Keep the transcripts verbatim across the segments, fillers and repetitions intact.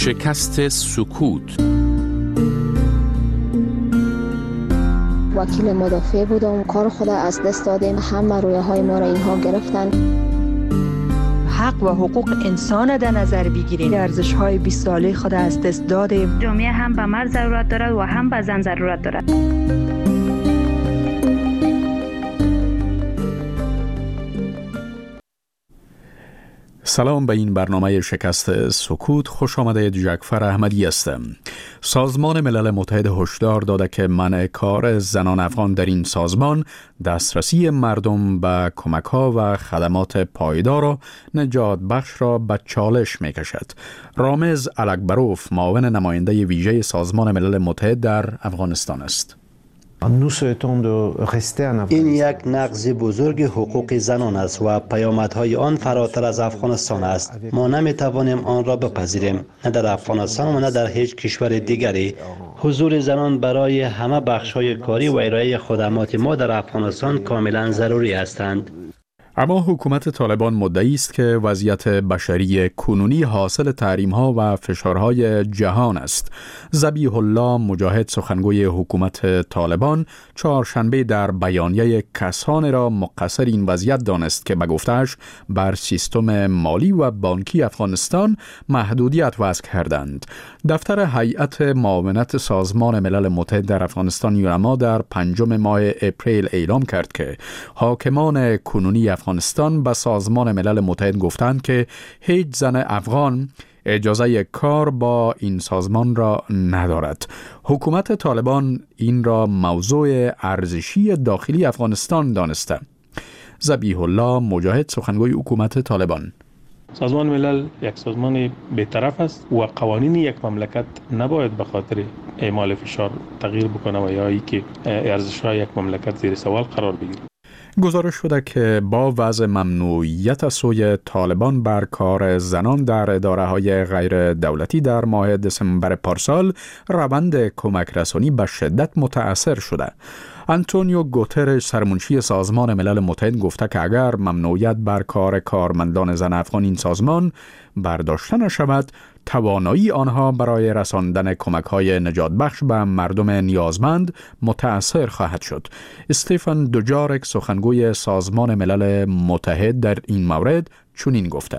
شکست سکوت. وکیل مدافع بودم، کار خود از دست دادیم، همه رویه های ما را اینها گرفتن. حق و حقوق انسان در نظر بگیریم، ارزش های بیست ساله خود از دست دادیم. جامعه هم به مرد ضرورت دارد و هم به زن ضرورت دارد. سلام، به این برنامه شکست سکوت خوش آمدید. جعفر احمدی هستم. سازمان ملل متحد هشدار داده که منع کار زنان افغان در این سازمان دسترسی مردم به کمک‌ها و خدمات پایدار و نجات بخش را به چالش می‌کشد. رامز الکبروف معاون نماینده ویژه سازمان ملل متحد در افغانستان است. این یک نقض بزرگ حقوق زنان است و پیامدهای آن فراتر از افغانستان است. ما نمیتوانیم آن را بپذیریم، نه در افغانستان و نه در هیچ کشور دیگری. حضور زنان برای همه بخش‌های کاری و ارائه خدمات ما در افغانستان کاملا ضروری هستند. اما حکومت طالبان مدعی است که وضعیت بشری کنونی حاصل تحریم‌ها و فشارهای جهان است. ذبیح الله مجاهد، سخنگوی حکومت طالبان، چهارشنبه در بیانیه کسانی را مقصر این وضعیت دانست که به گفته‌اش بر سیستم مالی و بانکی افغانستان محدودیت وضع کردند. دفتر هیئت معاونت سازمان ملل متحد در افغانستان یونما در پنجم ماه اپریل اعلام کرد که حاکمان کنونی افغانستان به سازمان ملل متحد گفتند که هیچ زن افغان اجازه کار با این سازمان را ندارد. حکومت طالبان این را موضوع ارزشی داخلی افغانستان دانسته. ذبیح الله مجاهد، سخنگوی حکومت طالبان: سازمان ملل یک سازمان بی‌طرف است و قوانین یک مملکت نباید به خاطر اعمال فشار تغییر بکنه و یا اینکه ارزش‌های یک مملکت زیر سوال قرار بگیره. گزارش شده که با وضع ممنوعیت از سوی طالبان بر کار زنان در اداره‌های غیر دولتی در ماه دسامبر پارسال، روند کمک رسانی به شدت متأثر شده. آنتونیو گوترش، سرمنشی سازمان ملل متحد، گفته که اگر ممنوعیت بر کار کارمندان زن افغان این سازمان برداشته نشود، توانایی آنها برای رساندن کمک‌های نجات بخش به مردم نیازمند متأثر خواهد شد. استیفن دوجارک، سخنگوی سازمان ملل متحد، در این مورد چنین گفته: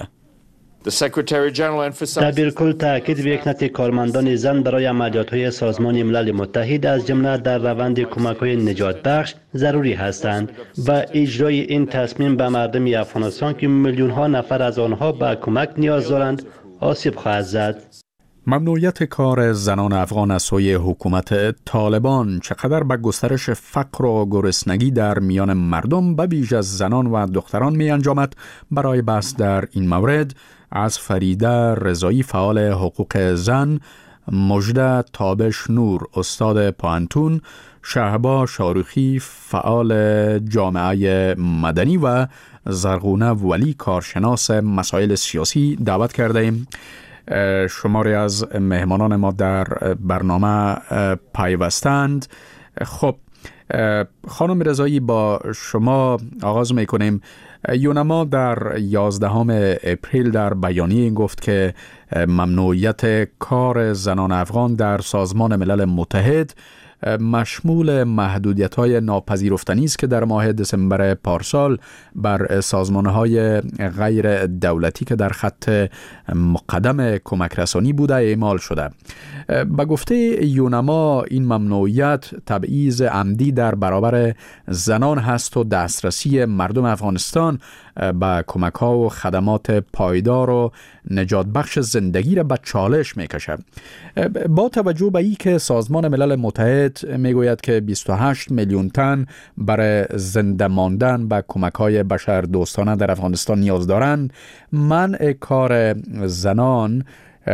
دبیرکل تاکید به یک نت کارمندان زن برای عملیات‌های سازمان ملل متحد از جمله در روند کمک‌های نجات بخش ضروری هستند و اجرای این تصمیم به مردم افغانستان که میلیون‌ها نفر از آنها به کمک نیاز دارند آسیب خواهد زد. ممنوعیت کار زنان افغان از سوی حکومت طالبان چقدر به گسترش فقر و گرسنگی در میان مردم به ویژه از زنان و دختران می انجامد؟ برای بحث در این مورد از فریده رضایی، فعال حقوق زن، مجده تابش نور، استاد پانتون، شهبا شاروخی، فعال جامعه مدنی و زرغونه ولی، کارشناس مسائل سیاسی دعوت کرده ایم. شماری از مهمانان ما در برنامه پیوستند. خب خانم رضایی، با شما آغاز میکنیم. یونما در یازدهم اپریل در بیانیه گفت که ممنوعیت کار زنان افغان در سازمان ملل متحد مشمول محدودیت‌های ناپذیرفتنی است که در ماه دسامبر پارسال بر سازمان‌های غیر دولتی که در خط مقدم کمک رسانی بوده اعمال شده. به گفته یونما این ممنوعیت تبعیض عمدی در برابر زنان هست و دسترسی مردم افغانستان به کمک‌ها و خدمات پایدار و نجات بخش زندگی را به چالش می‌کشد. با توجه به این که سازمان ملل متحد میگوید که بیست و هشت میلیون تن برای زنده ماندن به کمک‌های بشر دوستانه در افغانستان نیاز دارند، منع کار زنان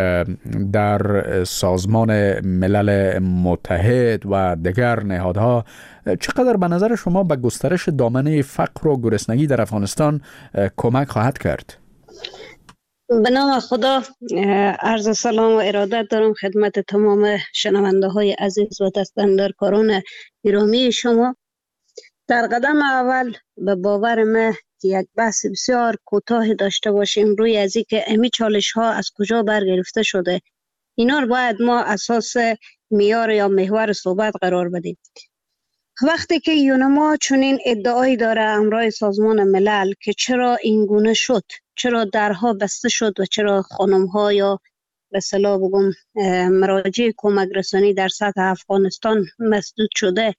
در سازمان ملل متحد و دیگر نهادها چقدر به نظر شما به گسترش دامنه فقر و گرسنگی در افغانستان کمک خواهد کرد؟ به نام خدا، عرض سلام و ارادت دارم خدمت تمام شنونده های عزیز و دستاندرکاران گرامی شما. در قدم اول به باور من که یک بحث بسیار کوتاه داشته باشیم روی از اینکه امی چالش ها از کجا برگرفته شده اینا رو باید ما اساس معیار یا محور صحبت قرار بدیم. وقتی که یونما چنین ادعایی داره امرای سازمان ملل که چرا این گونه شد، چرا درها بسته شد و چرا خانم‌ها یا به اصطلاح بگم مراجع کمک رسانی در سطح افغانستان مسدود شده،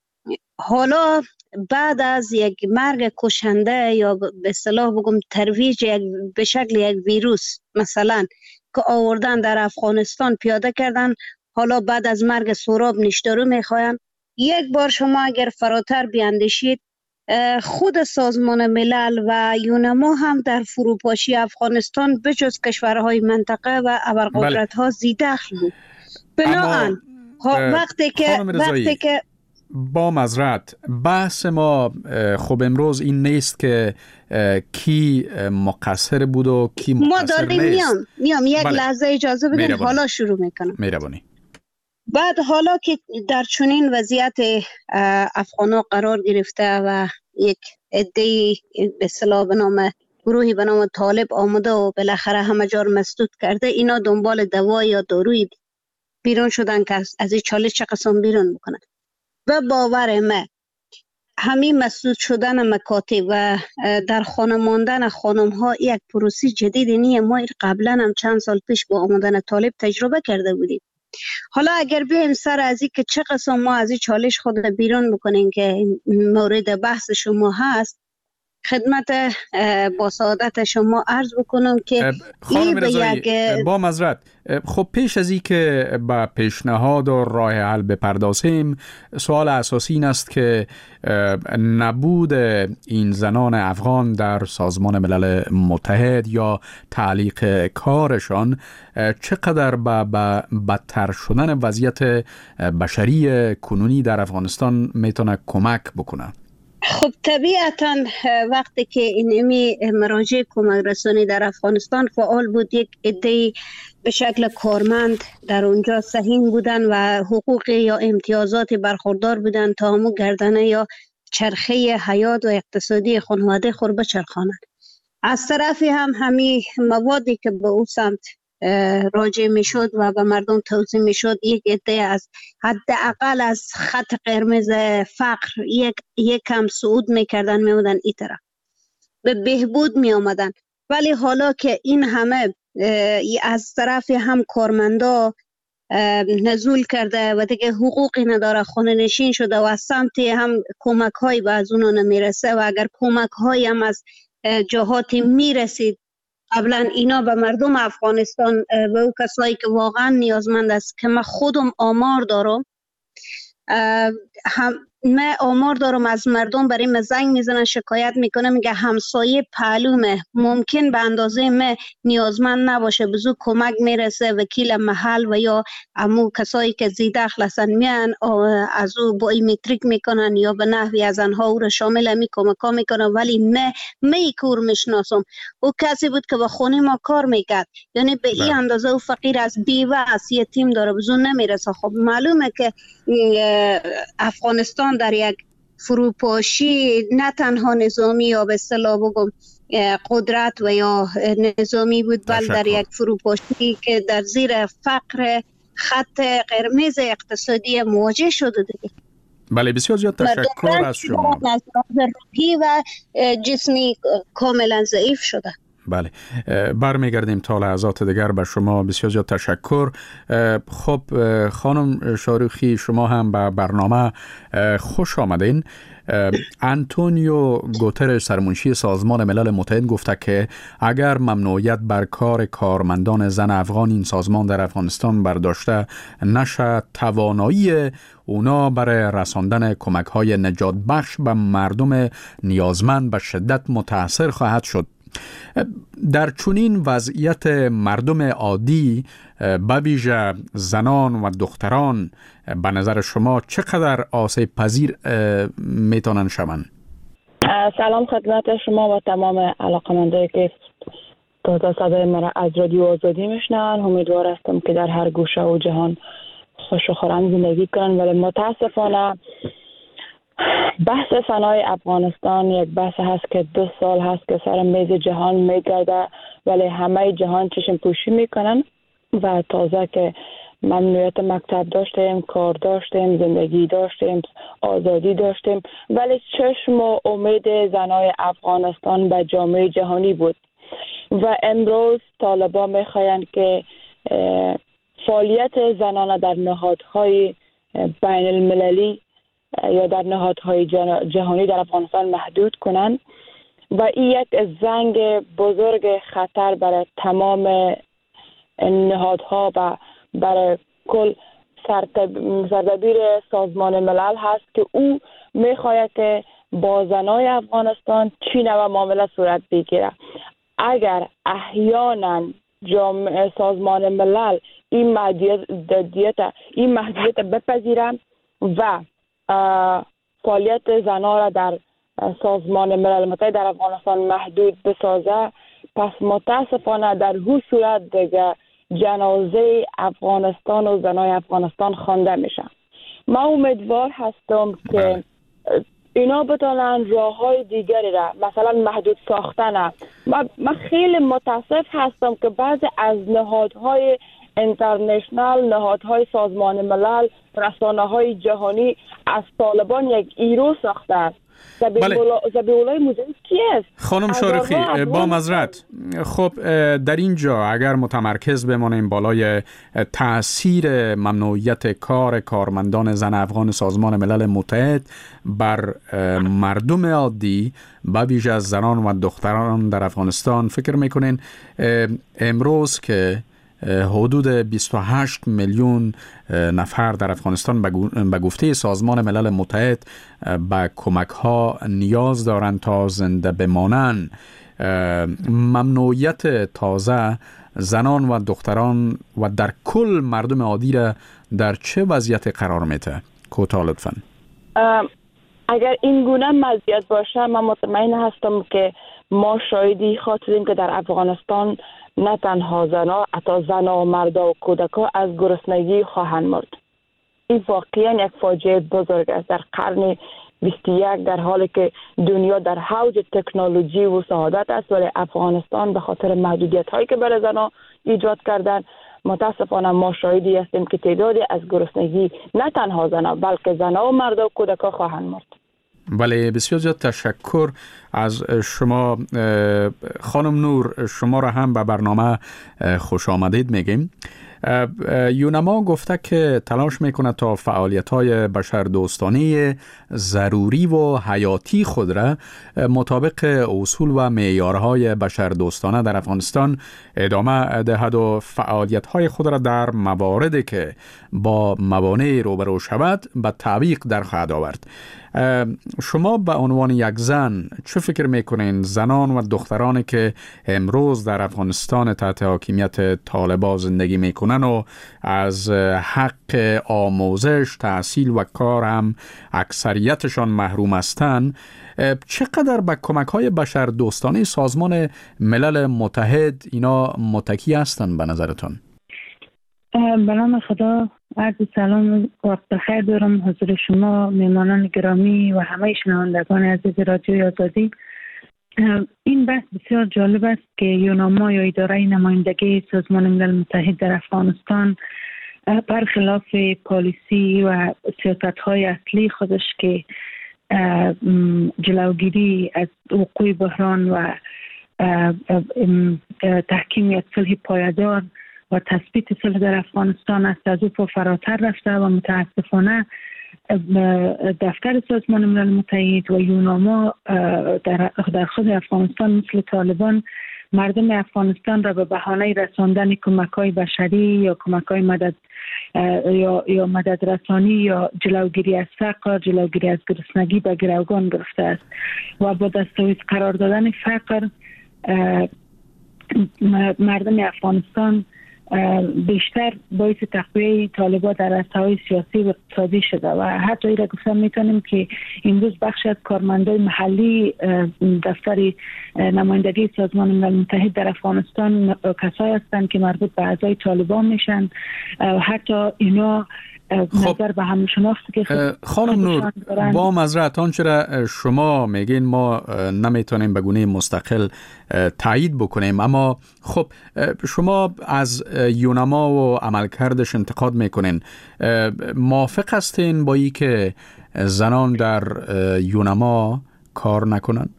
حالا بعد از یک مرگ کشنده یا به اصطلاح بگم ترویج یک به شکل یک ویروس مثلا که آوردن در افغانستان پیاده کردن، حالا بعد از مرگ سهراب نیشدارو میخواین. یک بار شما اگر فراتر بیاندیشید، خود سازمان ملل و یونما هم در فروپاشی افغانستان بجز کشورهای منطقه و ابرقدرت ها زیدخل بود. بنابراین وقتی که وقتی که با معذرت بحث ما خب امروز این نیست که کی مقصر بود و کی مقصر ما داریم نیست. میام میام یک بله. لحظه اجازه بدین، حالا شروع میکنم. مهربانی. بعد حالا که در چنین وضعیت افغانا قرار گرفته و یک عده‌ای به اصطلاح به نام گروهی به نام طالب آمده و بالاخره همه جا رو مسدود کرده، اینا دنبال دوا یا داروی بیرون شدن که از این چالش چه قسم بیرون میکنن. و باور ما همین مسدود شدن مکاتب و در خانه ماندن خانم ها یک پروسی جدیدی نیه. ما قبلا هم چند سال پیش با آمدن طالب تجربه کرده بودیم. حالا اگر بیایم سر از این که چه قسم ما از این چالش خود بیرون بکنیم که مورد بحث شما هست، خدمت با سعادت شما عرض بکنم که خانم رضایی با معذرت، خب پیش از این که با پیشنهاد و راه حل بپردازیم، سوال اساسی این است که نبود این زنان افغان در سازمان ملل متحد یا تعلیق کارشان چقدر به بدتر شدن وضعیت بشری کنونی در افغانستان میتونه کمک بکنه؟ خب طبیعتا وقتی که اینمی مراجع کمک رسانی در افغانستان فعال بود، یک عده به شکل کارمند در اونجا سهیم بودن و حقوق یا امتیازات برخوردار بودن تا همون گردنه یا چرخه حیات و اقتصادی خانواده خود بچرخانند. از طرفی هم همین موادی که به او سمت راجع می شد و به مردم توضیح می شد، یک عده از حداقل از خط قرمز فقر یک یک کم صعود می کردن، می بودن این طرف به بهبود می آمدن. ولی حالا که این همه از طرف هم کارمندا نزول کرده و دیگه حقوقی نداره، خانه نشین شده و از سمت هم کمک هایی به از اونو نمی رسه و اگر کمک هایی هم از جهاتی می رسید قبلا اینا به مردم افغانستان و او کسایی که واقعا نیازمند است که من خودم آمار دارم، هم من آمار دارم از مردم برای من زنگ میزنن شکایت میکنم میگه همسایه پهلومه ممکن به اندازه من نیازمند نباشه، بزو کمک میرسه، وکیل محل و یا امو کسایی که زیدخل هستن میان از او با ایمیتریک میکنن یا به نحوی از انها او را شامل می کمک ها میکنن. ولی من می کور میشناسم او کسی بود که با خونی ما کار میکرد، یعنی به این اندازه او فقیر از بیوه است، یتیم داره، بزو نمیرسه. خب معلومه که افغانستان در یک فروپاشی نه تنها نظامی یا به اصطلاح بگم قدرت و یا نظامی بود، بل در یک فروپاشی که در زیر فقر خط قرمز اقتصادی مواجه شده دیگه. بله بسیار زیاد تشکر از شما. روحی و جسمی کاملا ضعیف شده. بله برمیگردیم تا لحظات دیگر به شما. بسیار زیاد تشکر. خب خانم شاروخی شما هم به برنامه خوش آمدین. انتونیو گوترش سرمنشی سازمان ملل متحد گفته که اگر ممنوعیت بر کار کارمندان زن افغان این سازمان در افغانستان برداشته نشه، توانایی اونا برای رساندن کمک های نجات بخش به مردم نیازمند به شدت متاثر خواهد شد. در چنین وضعیت مردم عادی به ویژه زنان و دختران به نظر شما چقدر آسیب پذیر میتونن شوند؟ سلام خدمت شما و تمام علاقمندایی که تا صدای مرا از رادیو آزادی میشنون. امیدوار هستم که در هر گوشه و جهان خوش و خرم زندگی کنن، ولی متاسفانه بحث فنای افغانستان یک بحث هست که دو سال هست که سر میز جهان میگرده، ولی همه جهان چشم پوشی میکنن و تازه که ممنوعیت مکتب داشتیم، کار داشتیم، زندگی داشتیم، آزادی داشتیم، ولی چشم و امید زنای افغانستان به جامعه جهانی بود و امروز طالبان میخواین که فعالیت زنان در نهادهای بین المللی یا در نهادهای جهانی در افغانستان محدود کنند و این یک زنگ بزرگ خطر برای تمام نهادها و برای کل سردبیر سازمان ملل هست که او میخواهد که با زنای افغانستان چی نوع معامله صورت بگیره. اگر احیانا جامعه سازمان ملل این محدودیت این محدودیت بپذیرند و فعالیت زنان را در سازمان ملل متحد در افغانستان محدود بسازه، پس متاسفانه در هر صورت دیگه جنازه افغانستان و زنای افغانستان خوانده میشه. من امیدوار هستم که اینا بتونن راه های دیگری را مثلا محدود ساختن. من خیلی متاسف هستم که بعضی از نهادهای اینترنشنال، نهادهای سازمان ملل، رسانه های جهانی از طالبان یک ایرو ساختن. زبیولای مجاهد کی است؟ خانم شارخی با معذرت، خب در اینجا اگر متمرکز بمانیم بالای تأثیر ممنوعیت کار کارمندان زن افغان سازمان ملل متحد بر مردم عادی به ویژه از زنان و دختران در افغانستان، فکر میکنین امروز که حدود بیست و هشت میلیون نفر در افغانستان به گفته سازمان ملل متحد به کمک ها نیاز دارند تا زنده بمانند، ممنوعیت تازه زنان و دختران و در کل مردم عادی را در چه وضعیت قرار میده؟ کوتاه لطفاً. اگر این گونه وضعیت باشه، من مطمئن هستم که ما شاهدی خاطریم که در افغانستان نه تنها زنها، حتی زنها و مردا و کودکا از گرسنگی خواهند مرد. این واقعا یک فاجعه بزرگ است در قرن بیست و یک، در حالی که دنیا در حوض تکنولوژی و سعادت است، ولی افغانستان به خاطر محدودیت هایی که برای زنها ایجاد کردن، متاسفانه ما شاهدی هستیم که تعدادی از گرسنگی نه تنها زنها بلکه زنها و مردا و کودکا خواهند مرد. بله، بسیار زیاد تشکر از شما خانم نور. شما را هم به برنامه خوش آمدید میگیم. یونما گفته که تلاش میکنه تا فعالیت‌های بشردوستانه ضروری و حیاتی خود را مطابق اصول و معیارهای بشردوستانه در افغانستان ادامه دهد و فعالیت‌های خود را در مواردی که با موانع روبرو شود به تعویق در خواهد آورد. شما به عنوان یک زن چه فکر میکنین زنان و دخترانی که امروز در افغانستان تحت حاکمیت طالبان زندگی میکنن و از حق آموزش، تحصیل و کار هم اکثریتشان محروم هستند، چقدر به کمک‌های بشردوستانه سازمان ملل متحد اینا متکی هستند به نظرتون؟ به نام خدا، عرض سلام و وقت بخیر دارم حضور شما میهمانان گرامی و همه شنوندگان عزیز رادیوی آزادی. این بحث بسیار جالب است که یوناما یا اداره نمایندگی سازمان ملل متحد در افغانستان برخلاف پالیسی و سیاست‌های اصلی خودش که جلوگیری از وقوع بحران و تحکیم یک صلح پایدار و تثبیت صلح در افغانستان است، از او فراتر رفته و متاسفانه دفتر سازمان ملل متحد و یوناما در در خود افغانستان مثل طالبان مردم افغانستان را به بهانه رساندن کمک‌های بشری یا کمک‌های مدد یا یا مدد رسانی یا جلوگیری از فقر، جلوگیری از گرسنگی به گروگان گرفته است و با دستاویز قرار دادن فقر مردم افغانستان بیشتر باعث تقویه طالبان در عرصه‌های سیاسی و اقتصادی شده و حتی را گفتم میتونیم که امروز بخش از کارمندان محلی دفتر نمایندگی سازمان ملل متحد در افغانستان کسایی هستند که مربوط به اعضای طالبان میشن. حتی اینا نظر به هم شناخت که خانم نور با معذرت آنچه را شما میگین ما نمیتونیم به گونه مستقل تایید بکنیم، اما خب شما از یونما و عملکردش انتقاد میکنین. موافق هستین با ای که زنان در یونما کار نکنن؟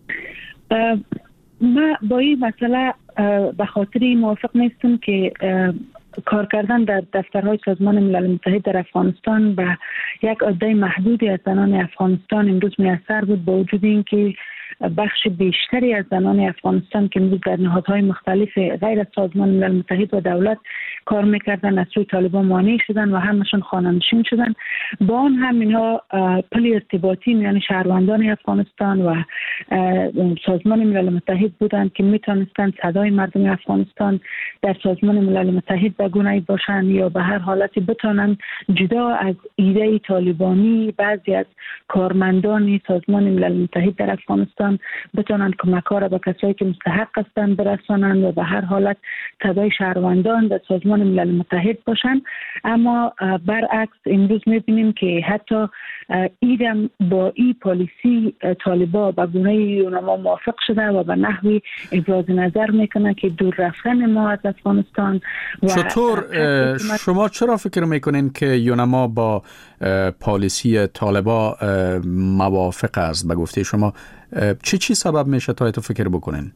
ما با این مسئله به خاطر موافق نیستم که کار کردن در دفترهای سازمان ملل متحد در افغانستان به یک عده محدودی از زنان افغانستان امروز میسر بود، با وجود اینکه بخش بیشتری از زنان افغانستان که امروز در نهادهای مختلف غیر از سازمان ملل متحد و دولت کار میکردن از سوی طالبان مانع شدن و همشون خانه‌نشین شدن. با آن هم اینها پل ارتباطی یعنی شهروندان افغانستان و سازمان ملل متحد بودند که میتونستند صدای مردم افغانستان در سازمان ملل متحد به گونه‌ای باشند یا به هر حالتی بتونند جدا از ایده طالبانی بعضی از کارمندان سازمان ملل متحد در افغانستان بتونند کمک‌ها را به کسایی که مستحق هستند برسانند و به هر حالت صدای شهروندان در سازمان ملل متحد باشند. اما برعکس امروز می‌بینیم که حتی ایدم با این پالیسی طالبان به گونه یونما موافق شده و به نحوی ابراز نظر میکنه که دور رفتن ما از افغانستان. و چطور شما چرا فکر میکنین که یونما با پالیسی طالبان موافق است؟ به گفته شما چی چی سبب میشه تا تو فکر بکنین؟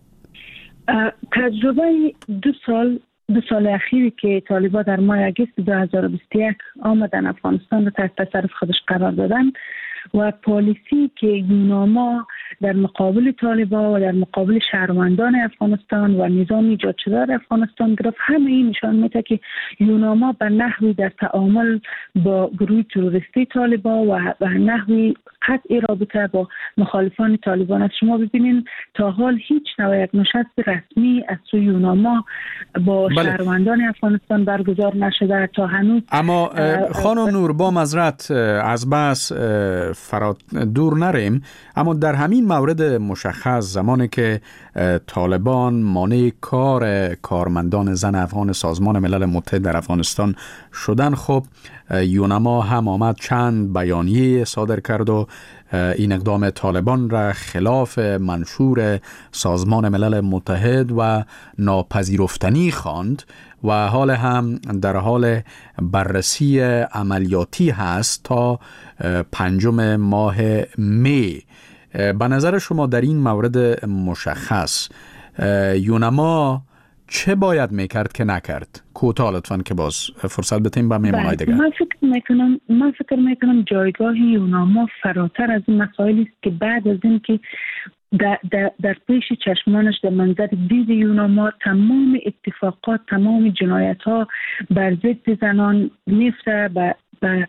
تجربه دو سال دو سال اخیری که طالبان در ماه اگست دو هزار و بیست و یک آمدن افغانستان رو تحت تصرف خودش قرار دادن و پالیسی که یوناما در مقابل طالبان و در مقابل شهروندان افغانستان و نظام ایجاد شده در افغانستان گرفت، همه این نشان میده که یوناما به نحوی در تعامل با گروه تروریستی طالبان و به نحوی قطع رابطه با مخالفان طالبان است. شما ببینید تا حال هیچ نوع یک نشست رسمی از سوی یوناما با بله. شهروندان افغانستان برگزار نشده تا هنوز. اما خانم نور با معذرت از بس فرات دور نریم، اما در همین مورد مشخص زمانی که طالبان مانع کار کارمندان زن افغان سازمان ملل متحد در افغانستان شدن، خب یونما هم آمد چند بیانیه صادر کرد و این اقدام طالبان را خلاف منشور سازمان ملل متحد و ناپذیرفتنی خواند و حال هم در حال بررسی عملیاتی هست تا پنجم ماه می. به نظر شما در این مورد مشخص یونما چه باید میکرد که نکرد؟ کوتاه لطفاً که باز فرصت بتیم به میمونای دیگر. من فکر میکنم من فکر میکنم جایگاه یوناما فراتر از این مسائلی است که بعد از این که در, در, در پیش چشمانش در منظر دید یوناما تمام اتفاقات تمام جنایت ها بر ضد زنان میفته به به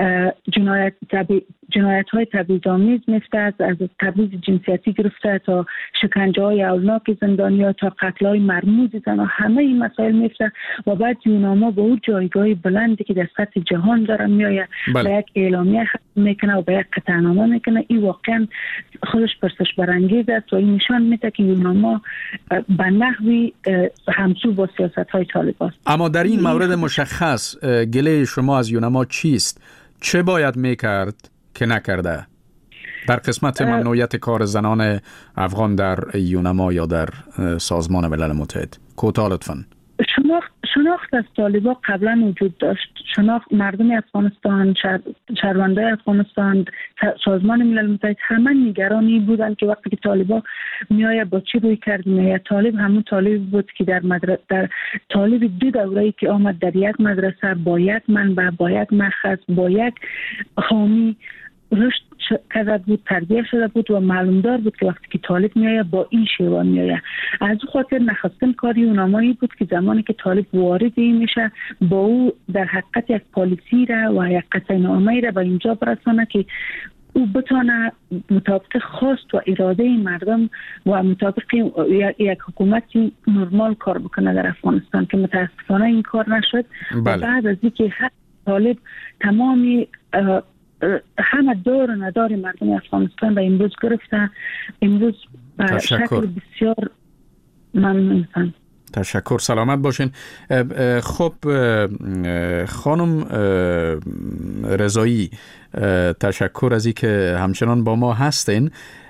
جنایت تبی... جنایت های تبعیض‌آمیز مثل از از تبعیض جنسیتی گرفته تا شکنجه های هولناک زندانیان تا قتل های مرموز زنان، همه این مسائل میفته و بعد یوناما با اون جایگاه بلندی که در سطح جهان داره میآید به یک اعلامیه میکنه و به یک قطعنامه میکنه. این واقعا خودش پرسش برانگیز است و این نشان میده که یوناما به نحوی همسو با سیاست های طالبان است. اما در این مورد مشخص گله شما از یوناما چیست؟ چه باید میکرد که نکرده در قسمت ممنوعیت کار زنان افغان در یونما یا در سازمان ملل متحد؟ کوتاه لطفاً. شناخت شناخت از طالبان قبلا وجود داشت. شناخت مردم افغانستان، شهروندان افغانستان، سازمان ملل متحد همه نگرانی بودند که وقتی که طالبان میآید با چی روی کرد میآید. طالب همون طالب بود که در مدرسه در طالب دو دوره‌ای که آمد در یک مدرسه با یک منبع با یک مخز با یک حامی رشد کرده بود، تربیت شده بود و معلومدار بود که وقتی که طالب میآید با این شیوه میآید. از او خاطر نخستین کاری یونامایی بود که زمانی که طالب وارد این میشه با او در حقیقت یک پالیسی را و یک قطعنامه‌ای را به اینجا برسانه که او بتونه مطابق خواست و اراده مردم و مطابق یک حکومت نرمال کار بکنه در افغانستان که متاسفانه این کار نشد. بله. بعد از اینکه طالب تمامی همه دار و ندار مردم افغانستان را امروز گرفته، امروز به شکل بسیار ممنون. تشکر، سلامت باشین. خب خانم رضایی، تشکر از این که همچنان با ما هستین.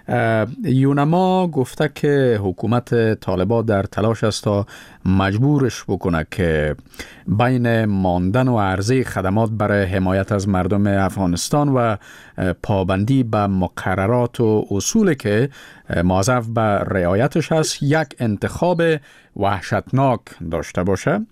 یونما گفته که حکومت طالبان در تلاش است تا مجبورش بکنه که بین ماندن و عرضه خدمات برای حمایت از مردم افغانستان و پابندی به مقررات و اصولی که موظف به رعایتش هست یک انتخاب وحشتناک داشته باشه.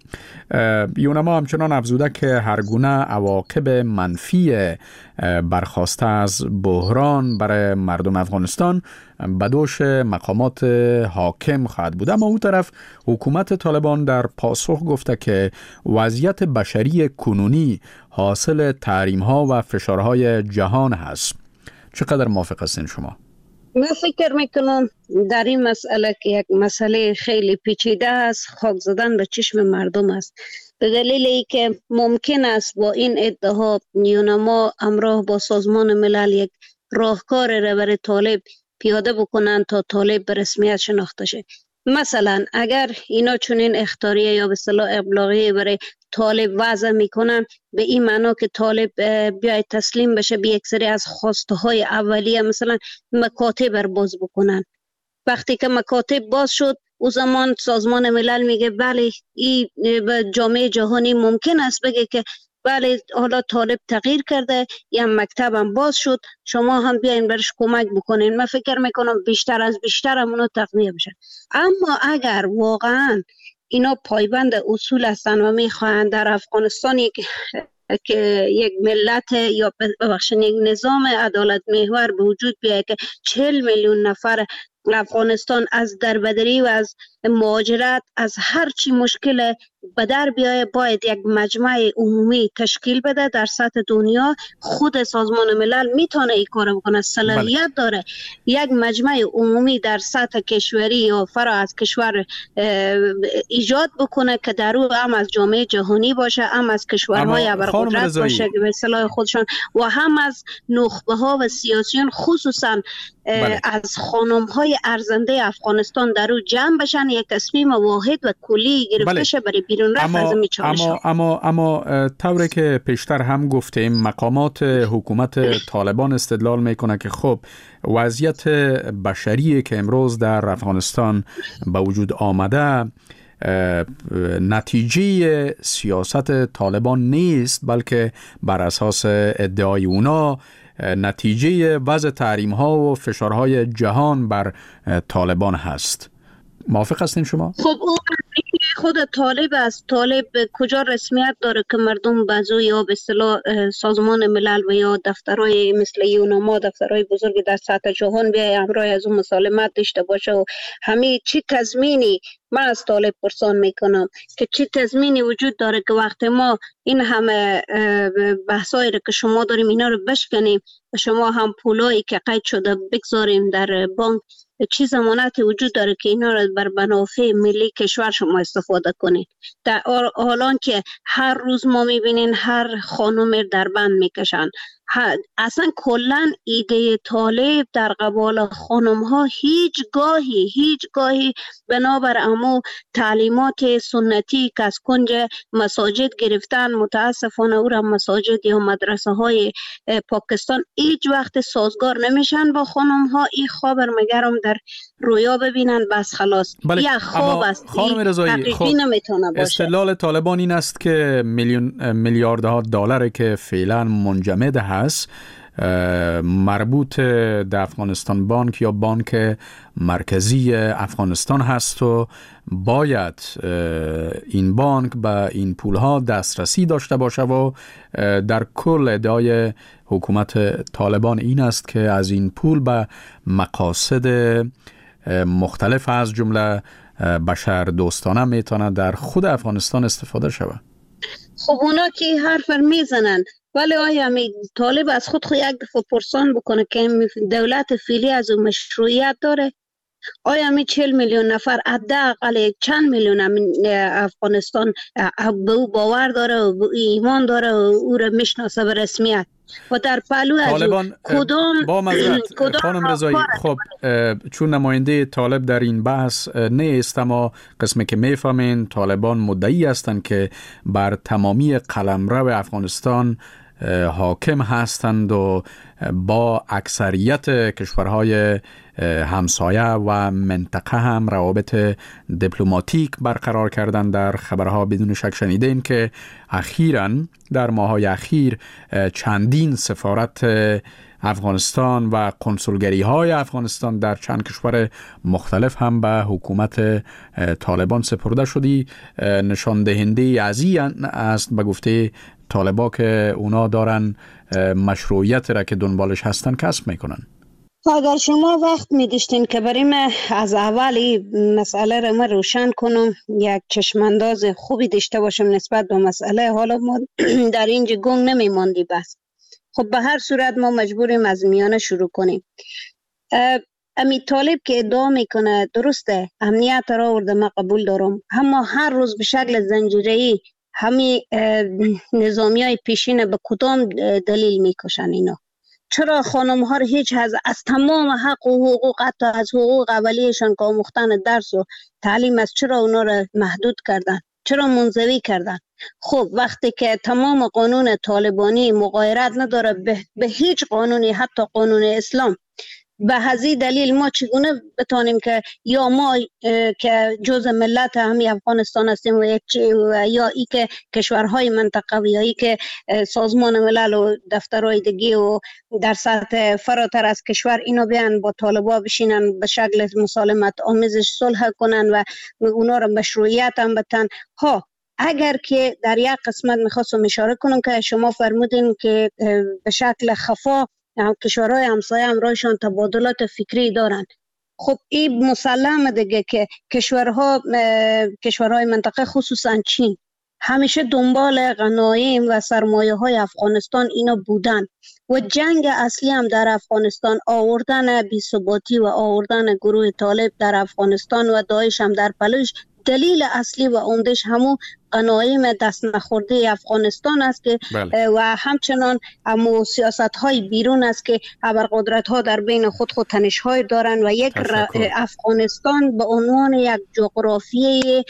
یونما همچنان افزوده که هر گونه عواقب منفی برخاسته از بحران برای مردم افغانستان به دوش مقامات حاکم خواهد بود. اما اون طرف حکومت طالبان در پاسخ گفته که وضعیت بشری کنونی حاصل تحریم ها و فشارهای جهان هست. چقدر موافق هستین شما؟ من فکر میکنم در این مسئله که یک مسئله خیلی پیچیده است، خاک زدن به چشم مردم است، به دلیل ای که ممکن است با این ادعا یونما همراه با سازمان ملل یک راهکار را برای طالب پیاده بکنند تا طالب به رسمیت شناخته شه. مثلا اگر اینا چنین اخطاریه یا به اصطلاح ابلاغیه برای طالب وضع میکنن، به این معنا که طالب بیاید تسلیم بشه به یک سری از خواسته های اولیه، مثلا مکاتب بر باز بکنن. وقتی که مکاتب باز شد، او زمان سازمان ملل میگه بله این به جامعه جهانی ممکن است بگه که بله حالا طالب تغییر کرده، یا مکتب هم باز شد، شما هم بیاین برش کمک بکنین. من فکر میکنم بیشتر از بیشتر همونو تقویه بشن. اما اگر واقعا اینا پایبند اصول هستن و میخواهند در افغانستان یک که یک ملت یا ببخشید یک نظام عدالت محور به وجود بیاید که چهل میلیون نفر افغانستان از دربدری و از مهاجرت از هر چی مشکل به در بیایه، باید یک مجمع عمومی تشکیل بده در سطح دنیا. خود سازمان ملل میتونه این کار بکنه، صلاحیت داره یک مجمع عمومی در سطح کشوری یا فرا از کشور ایجاد بکنه که در او هم از جامعه جهانی باشه، هم از کشورهای ابرقدرت باشه به اصطلاح خودشان، و هم از نخبه ها و سیاسیون، خصوصا بله. از خانم های ارزنده افغانستان در او جمع بشن، یک تصمیم واحد و کلی گرفته شه برای بیرون رفت از این چالش. اما اما اما طوری که پیشتر هم گفتیم، مقامات حکومت طالبان استدلال میکنه که خب وضعیت بشری که امروز در افغانستان به وجود آمده نتیجه سیاست طالبان نیست، بلکه بر اساس ادعای اونا نتیجه وضع تحریم ها و فشارهای جهان بر طالبان هست. موافق هستین شما؟ خب اون خود طالب است. طالب کجا رسمیت داره که مردم بازو یا به اصطلاح سازمان ملل و یا دفترهای مثل یونما، دفترهای بزرگ در سطح جهان بیای همراه از اون مسالمت داشته باشه؟ و همه چی تضمینی من از طالب پرسان میکنم که چی تضمینی وجود داره که وقتی ما این همه بحثایی رو که شما داریم اینا رو بشکنیم و شما هم پولایی که قید شده بگذاریم در بانک، چی ضمانتی وجود داره که اینا رو بر منافع ملی کشور شما استفاده کنید؟ در حالان که هر روز ما میبینین هر خانم در بند میکشن. اصلا کلن ایده طالب در قبال خانم ها هیچ گاهی هیچ گاهی بنابر امو تعلیمات سنتی که از کنج مساجد گرفتن، متاسفانه او را مساجد یا مدرسه های پاکستان هیچ وقت سازگار نمیشن با خانم ها. این خواب مگرم در رویا ببینن بس خلاص. بله. یک خواب است، خانم رضایی، خب نمیتونه باشه. استدلال طالبان این است که میلیون میلیاردها دلار که فعلا منجمد هست مربوط در افغانستان بانک یا بانک مرکزی افغانستان هست و باید این بانک به این پولها دسترسی داشته باشه و در کل ادعای حکومت طالبان این است که از این پول به مقاصد مختلف از جمله بشر دوستانه میتونه در خود افغانستان استفاده شود. خب اونا که حرف میزنن، ولی آیا می طالب از خود خود یک دفعه پرسان بکنه که دولت فعلی از اون مشروعیت داره؟ آیا می چهل میلیون نفر حداقل چند میلیون افغانستان به او باور داره و به ایمان داره و او را میشناسه به رسمیت؟ و در پهلو از طالبان کدام با معذرت خانم رضایی، خب چون نماینده طالب در این بحث نیست، اما قسمی که میفهمین طالبان مدعی هستند که بر تمامی قلمرو افغانستان حاکم هستند و با اکثریت کشورهای همسایه و منطقه هم روابط دیپلماتیک برقرار کردن. در خبرها بدون شک شنیدیم که اخیراً در ماه‌های اخیر چندین سفارت افغانستان و کنسولگری های افغانستان در چند کشور مختلف هم به حکومت طالبان سپرده شدی. نشان دهنده از این است به گفته طالبا که اونا دارن مشروعیت را که دنبالش هستن کسب میکنن. اگر شما وقت می داشتین که برای من از اولی مسئله را من روشن کنم، یک چشمانداز خوبی داشته باشم نسبت به مسئله، حالا ما در اینجا گنگ نمی ماندی بس. خب به هر صورت ما مجبوریم از میانه شروع کنیم. امی طالب که ادعا میکنه درسته، امنیت را آورده، من قبول دارم، اما هر روز به شکل زنجیره‌ای همین نظامی های پیشین به کدام دلیل میکشن اینا؟ چرا خانم ها هیچ از از تمام حق و حقوق، حتی از حقوق اولیشان که آموختن درس و تعلیم است، چرا اونا را محدود کردن؟ چرا منزوی کردن؟ خب وقتی که تمام قانون طالبانی مغایرت نداره به, به هیچ قانونی، حتی قانون اسلام، به هزی دلیل ما چگونه بتانیم که یا ما که جز ملت همی افغانستان هستیم و یا ای که کشورهای منطقه و یا ای که سازمان ملل و دفترهای دیگه و در سطح فراتر از کشور اینا بیان با طالبا بشینن به شکل مسالمت آمیزش صلح کنن و اونا را مشروعیت هم بتن. ها اگر که در یک قسمت میخواستم اشاره کنم که شما فرمودین که به شکل خفا کشورهای همسایه همراهشان تبادلات فکری دارند، خب این مسلم دیگه که کشورها کشورهای منطقه خصوصا چین همیشه دنبال غنایم و سرمایه های افغانستان اینا بودن و جنگ اصلی هم در افغانستان آوردن بی‌ثباتی و آوردن گروه طالب در افغانستان و داعش هم در پلوش دلیل اصلی و عمدش همون غنایم دست نخورده افغانستان است که بله. و همچنان همون سیاست های بیرون است که ابرقدرت ها در بین خود خود تنش های دارن و یک افغانستان به عنوان یک جغرافیه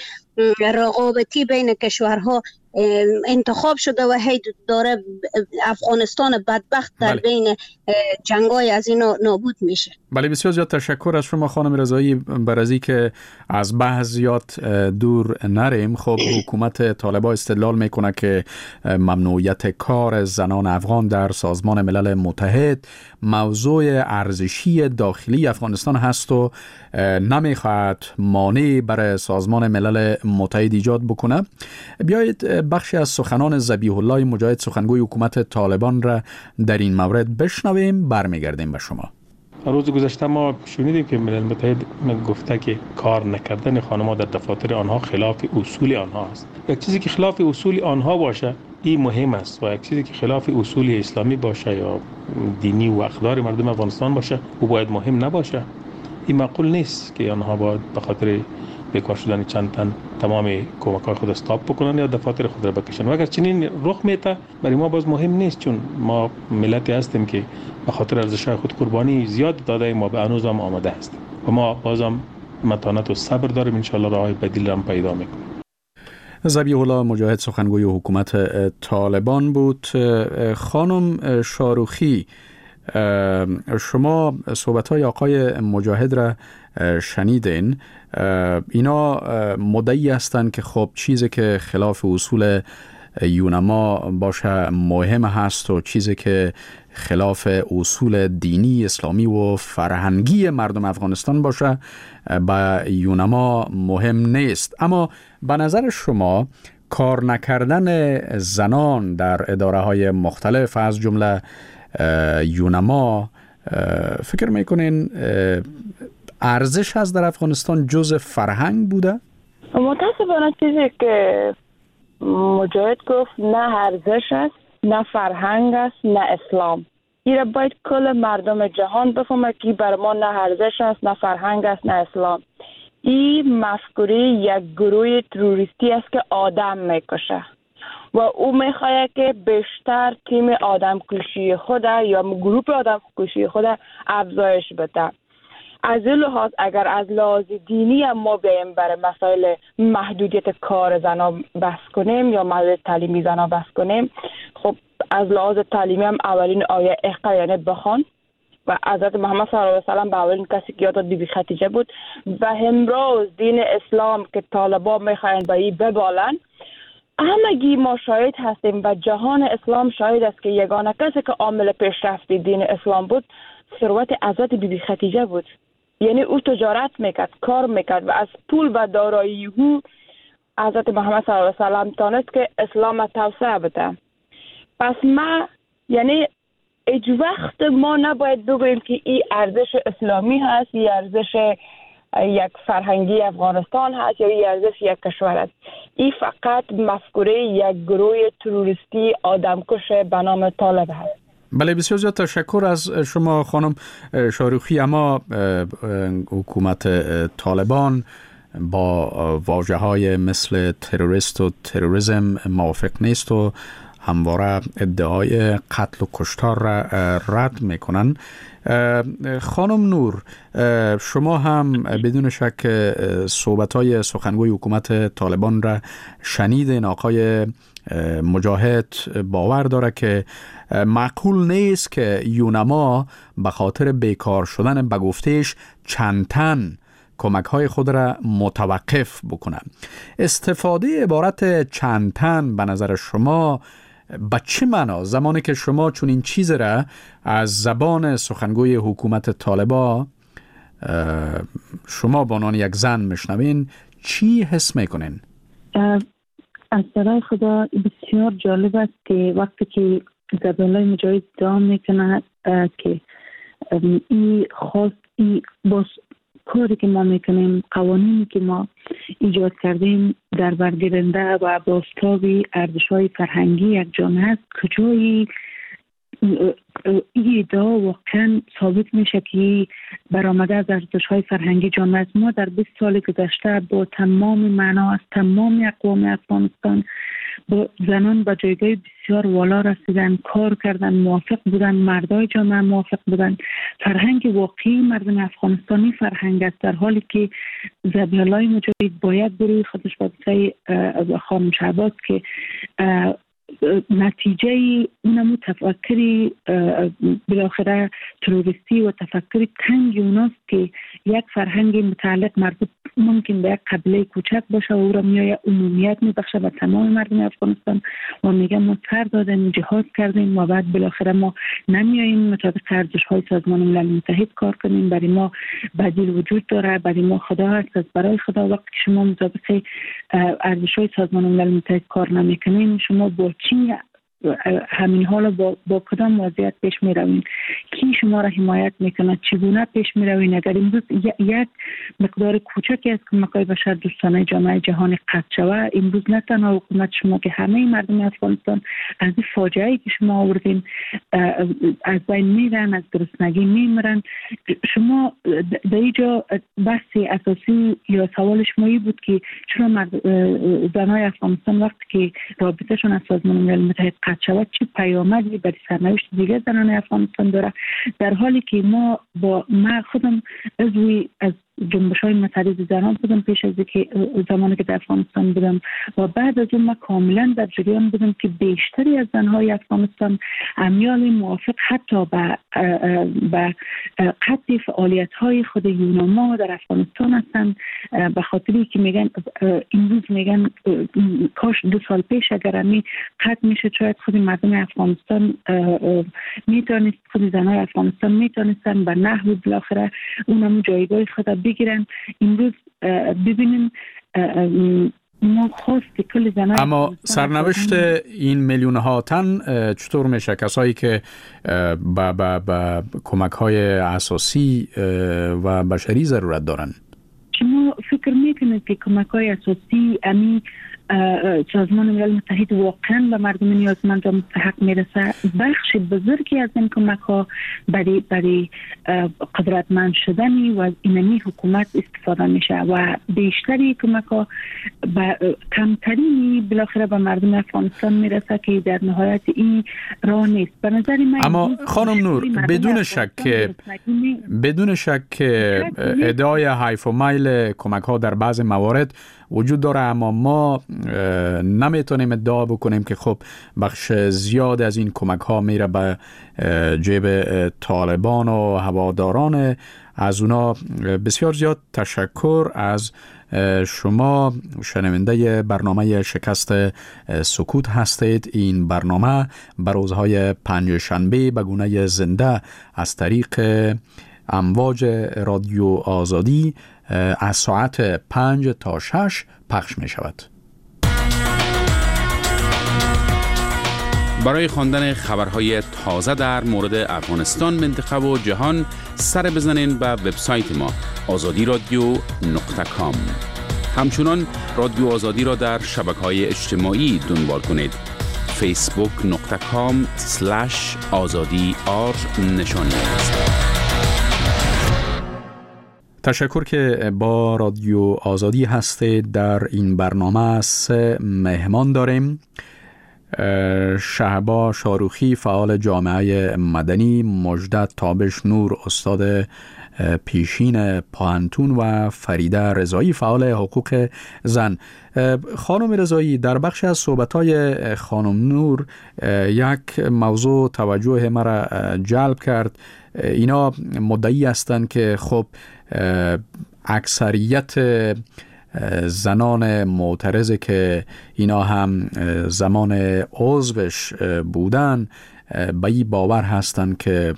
رقابتی بین کشورها انتخاب شده و هی داره افغانستان بدبخت در بله. بین جنگای از اینا نابود میشه. بله بسیار زیاد تشکر از شما خانم رضایی. برازی که از بحث زیاد دور نریم، خب حکومت طالبان استدلال میکنه که ممنوعیت کار زنان افغان در سازمان ملل متحد موضوع ارزشی داخلی افغانستان هست و نمیخواهد مانع برای سازمان ملل متحد ایجاد بکنه. بیایید بخشی از سخنان ذبیح الله مجاهد سخنگوی حکومت طالبان را در این مورد بشنویم، برمیگردیم به شما. روز گذشته ما شنیدیم که ملل متحد گفته که کار نکردن خانم‌ها در دفاتر آنها خلاف اصول آنها است. یک چیزی که خلاف اصول آنها باشه این مهم است و یک چیزی که خلاف اصول اسلامی باشه یا دینی و اقدار مردم افغانستان باشه او باید مهم نباشه. این معقول نیست که آنها باید به خاطر بیکار شدن چند تن تمام کمک‌های خود استاپ بکنن یا دفاتر خود را بکشن. و اگر چنین رخ میته برای ما باز مهم نیست، چون ما ملتی هستیم که به خاطر ارزش‌های خود قربانی زیاد داده، ما به هنوز هم آماده هستیم و ما بازم متانت و صبر داریم، ان شاء الله راهی بدیل هم پیدا میکنیم. ذبیح الله مجاهد سخنگوی حکومت طالبان بود. خانم شاروخی، شما صحبت‌های آقای مجاهد را شنیدین. اینا مدعی هستند که خب چیزی که خلاف اصول یونما باشه مهم هست و چیزی که خلاف اصول دینی اسلامی و فرهنگی مردم افغانستان باشه به یونما مهم نیست. اما به نظر شما کار نکردن زنان در اداره های مختلف از جمله یونما فکر میکنین ارزش هست در افغانستان جز فرهنگ بوده؟ متاسفانه چیزی که مجاهد گفت نه ارزش است، نه فرهنگ است، نه اسلام. این باید کل مردم جهان بفهمه که بر ما نه ارزش است، نه فرهنگ است، نه اسلام. این مفکوره یک گروه تروریستی است که آدم میکشه. و او میخواد که بیشتر تیم آدم کشی خود یا گروپ آدم کشی خود افزایش بده. از این لحاظ اگر از لحاظ دینی هم ما بیایم برای مسائل محدودیت کار زنا بحث کنیم یا محدودیت تعلیمی زنا بحث کنیم، خب از لحاظ تعلیمی هم اولین آیه اقرا یعنی بخوان و حضرت محمد صلی الله علیه و سلم به اولین کسی که یاد بی بی خدیجه بود و امروز دین اسلام که طالبان میخواین به این ببالن، همگی ما شاهد هستیم و جهان اسلام شاهد است که یگانه کسی که عامل پیشرفت دین اسلام بود ثروت حضرت بی بی خدیجه بود. یعنی او تجارت میکرد، کار میکرد و از پول و دارایی او حضرت محمد صلی الله علیه و سلم تانست که اسلام توسعه بده. پس ما یعنی هیچ وقت ما نباید بگوییم که این ارزش اسلامی هست، این ارزش یک فرهنگی افغانستان هست یا این ارزش یک کشور است. این فقط مفکوره یک گروه تروریستی آدمکش به نام طالب هست. بله، بسیار زیاد تشکر از شما خانم شاروخی. اما حکومت طالبان با واژه های مثل تروریست و تروریسم موافق نیست و همواره ادعای قتل و کشتار را رد میکنن. خانم نور، شما هم بدون شک صحبت‌های سخنگوی حکومت طالبان را شنیدین. آقای مجاهد باور داره که معقول نیست که یونما به خاطر بیکار شدن به گفتهش چند تن کمک های خود را متوقف بکنن. استفاده عبارت چند تن به نظر شما به چه معنا؟ زمانی که شما چون این چیز را از زبان سخنگوی حکومت طالبا شما به عنوان یک زن میشنوین، چی حس میکنین؟ از طرف خدا بسیار جالب است که وقتی که زبان‌های مجاهد ادعا میکنند که این خاص این باز کاری که ما میکنیم، قوانینی که ما ایجاد کردیم در برگیرنده و بازتابی ارزش‌های فرهنگی یک جامعه است، کجایی این ادعا واقعا ثابت میشه که برآمده از ارزش‌های فرهنگی جامعه است. ما در بیست سال گذشته با تمام معنا از تمام اقوام افغانستان با زنان به جایگاه بسیار والا رسیدن، کار کردن، موافق بودن، مردای جامعه موافق بودن. فرهنگ واقعی مردم افغانستانی فرهنگ است، در حالی که ذبیحه‌های مجاهد باید بروی خودش با بسای خانم شهباز که نتیجه اونمو تفکری بالاخره تروریستی و تفکری تنگ اوناست که یک فرهنگ متعلق مربوط ممکن به یک قبیله کوچک باشه و او را میای عمومیت میبخشه به تمام مردم افغانستان و میگه ما سر دادیم، جهاد کردیم و بعد بالاخره ما نمیاییم مطابق ارزش‌های سازمان ملل متحد کار کنیم، برای ما بدیل وجود داره، برای ما خدا هست. از برای خدا وقتی که شما مطابق ارزش‌های سازمان ملل متحد کار نمیکنین، شما با چی همین حالا با, با کدام وضعیت پیش می روین؟ کی شما را حمایت میکنه؟ چگونه پیش می روین؟ اگر امروز یک مقدار کوچکی از کمک‌های بشر دوستانه جامعه جهانی قطع شود، امروز نه تنها حکومت شما که همه مردم افغانستان از این فاجعه‌ای که شما آوردین از بین میرن، از گرسنگی میمیرن. شما در اینجا بحث اساسی یا سوال شما این بود که چرا زنای افغانستان وقتی که رابطهشون از سازمان ملل متحد قطع شود چه پیامدی برای سرنوشت دیگه زنان افغانستان داره، در حالی که ما با ما خودم عضوی از جنبش‌های متحد زنان بودم پیش از که زمانی که در افغانستان بودم و بعد از اون ما کاملا در جریان بودم که بیشتری از زنهای افغانستان امیال موافق حتی به به قطع فعالیت‌های خود یوناما در افغانستان هستند، به خاطری که میگن امروز میگن کاش دو سال پیش اگر امی قطع میشه شاید خود مردم افغانستان میتونست خود زنهای افغانستان میتونستن به نحو بالاخره اونم جایگاه خود بگیرن. امروز ببینیم ما خواست کل زنان، اما سرنوشت این میلیون ها تن چطور میشه؟ کسایی که با, با, با کمک های اساسی و بشری ضرورت دارن. شما فکر میکنید که کمک های اساسی امی سازمان ملل متحد واقعا به مردم نیازمند و مستحق میرسه. بخش بزرگی از این کمک ها برای برای قدرتمند شدنی و اینمی حکومت استفاده میشه و بیشتری کمک ها کمتری بالاخره به مردم افغانستان میرسه که در نهایت این راه نیست. به نظر من اما خانم نور بدون شک بدون شک ادعای حیف و میل کمک ها در بعض موارد وجود داره، اما ما نمیتونیم ادعا بکنیم که خب بخش زیاد از این کمک ها میره به جیب طالبان و هواداران از اونا. بسیار زیاد تشکر از شما. شنونده برنامه شکست سکوت هستید. این برنامه بر روزهای پنج شنبه به گونه زنده از طریق امواج رادیو آزادی از ساعت پنج تا شش پخش می شود. برای خواندن خبرهای تازه در مورد افغانستان، منطقه و جهان سر بزنین به وبسایت ما آزادی رادیو نقطه کام. همچنان رادیو آزادی را در شبکه‌های اجتماعی دنبال کنید. فیسبوک نقطه کام سلش آزادی آر نشانی است. تشکر که با رادیو آزادی هستید. در این برنامه سه مهمان داریم. شهبا شاروخی فعال جامعه مدنی، مجدد تابش نور استاد پیشین پانتون و فریده رضایی فعال حقوق زن. خانم رضایی، در بخش از صحبت‌های خانم نور یک موضوع توجه مرا جلب کرد. اینا مدعی هستند که خب اکثریت زنان معترض که اینا هم زمان عضوش بودن به این باور هستند که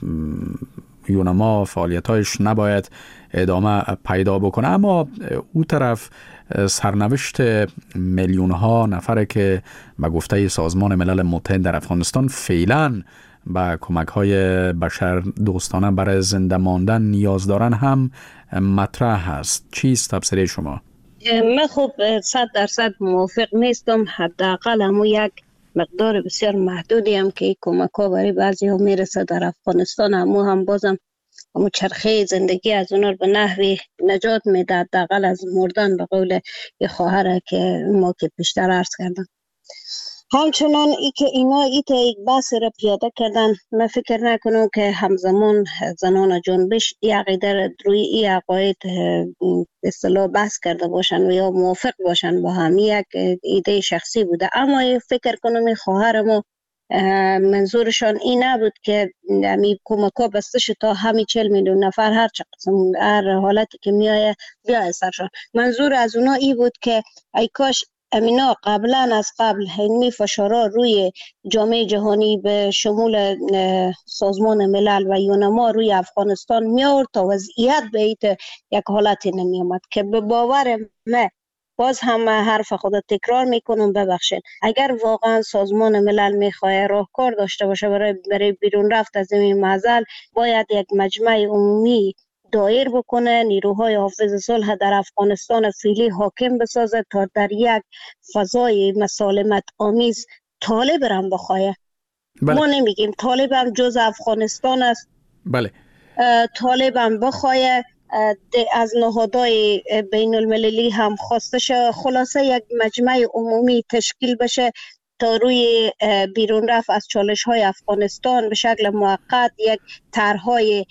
یونما فعالیتایش نباید ادامه پیدا بکنه، اما او طرف سرنوشت میلیون ها نفره که به گفته سازمان ملل متحد در افغانستان فعلا با کمک های بشر دوستانه برای زنده ماندن نیاز دارن هم مطرح هست. چیست تبصره شما؟ من خب صد درصد موافق نیستم. حداقل همون یک مقدار بسیار محدودی هم که کمک ها برای بعضی ها میرسه در افغانستان، همون هم بازم همون چرخه زندگی از اونها به نحوی نجات میده، حداقل از مردن، به قول یه خواهره که ما که پیشتر عرض کردم. همچنان ای که اینا ای تا یک بحث را پیاده کردن، من فکر نکنم که همزمان زنان جنبش ای عقیده روی ای عقاید اصطلاح بحث کرده باشن و یا موافق باشن با هم. یک ایده شخصی بوده، اما فکر کنم این خواهر ما منظورشان این نبود که می کمک ها بسته شد تا همین چل میلیون نفر هر چه قسم هر حالتی که میایه بیای سرشان. منظور از اونا ای بود که ای کاش امینا قبلا از قبل هنمی فشارا روی جامعه جهانی به شمول سازمان ملل و یونما روی افغانستان می آورد تا وضعیت به ایت یک حالتی نمی آمد که به باور من، باز هم حرف خود تکرار میکنم ببخشید، اگر واقعا سازمان ملل میخواه راهکار داشته باشه برای برای بیرون رفت از این معضل، باید یک مجمع عمومی دایر بکنه، نیروهای حافظ صلح در افغانستان فعلی حاکم بسازه تا در یک فضای مسالمت آمیز طالب رم بخواه. بله. ما نمیگیم طالب هم جز افغانستان است. بله. طالب هم بخواه از نهادهای بین المللی هم خواسته شه، خلاصه یک مجمع عمومی تشکیل بشه تا روی بیرون رفت از چالش های افغانستان به شکل موقت یک طرحهای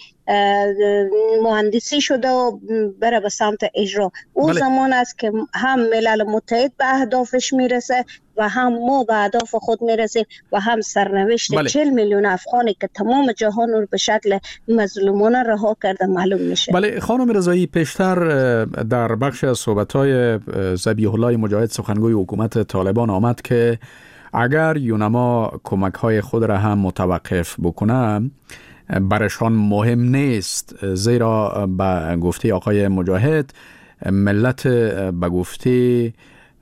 مهندسی شده و بره به سمت اجرا. او بله. زمان است که هم ملل متحد به اهدافش میرسه و هم ما به اهداف خود میرسیم و هم سرنوشت بله. چهل میلیون افغانی که تمام جهان رو به شکل مظلومانه رها کرده معلوم میشه. بله خانم رضایی، پیشتر در بخش از صحبت‌های ذبیح الله مجاهد سخنگوی حکومت طالبان آمد که اگر یونما کمک‌های خود را هم متوقف بکنه برشان مهم نیست، زیرا به گفته آقای مجاهد ملت به گفته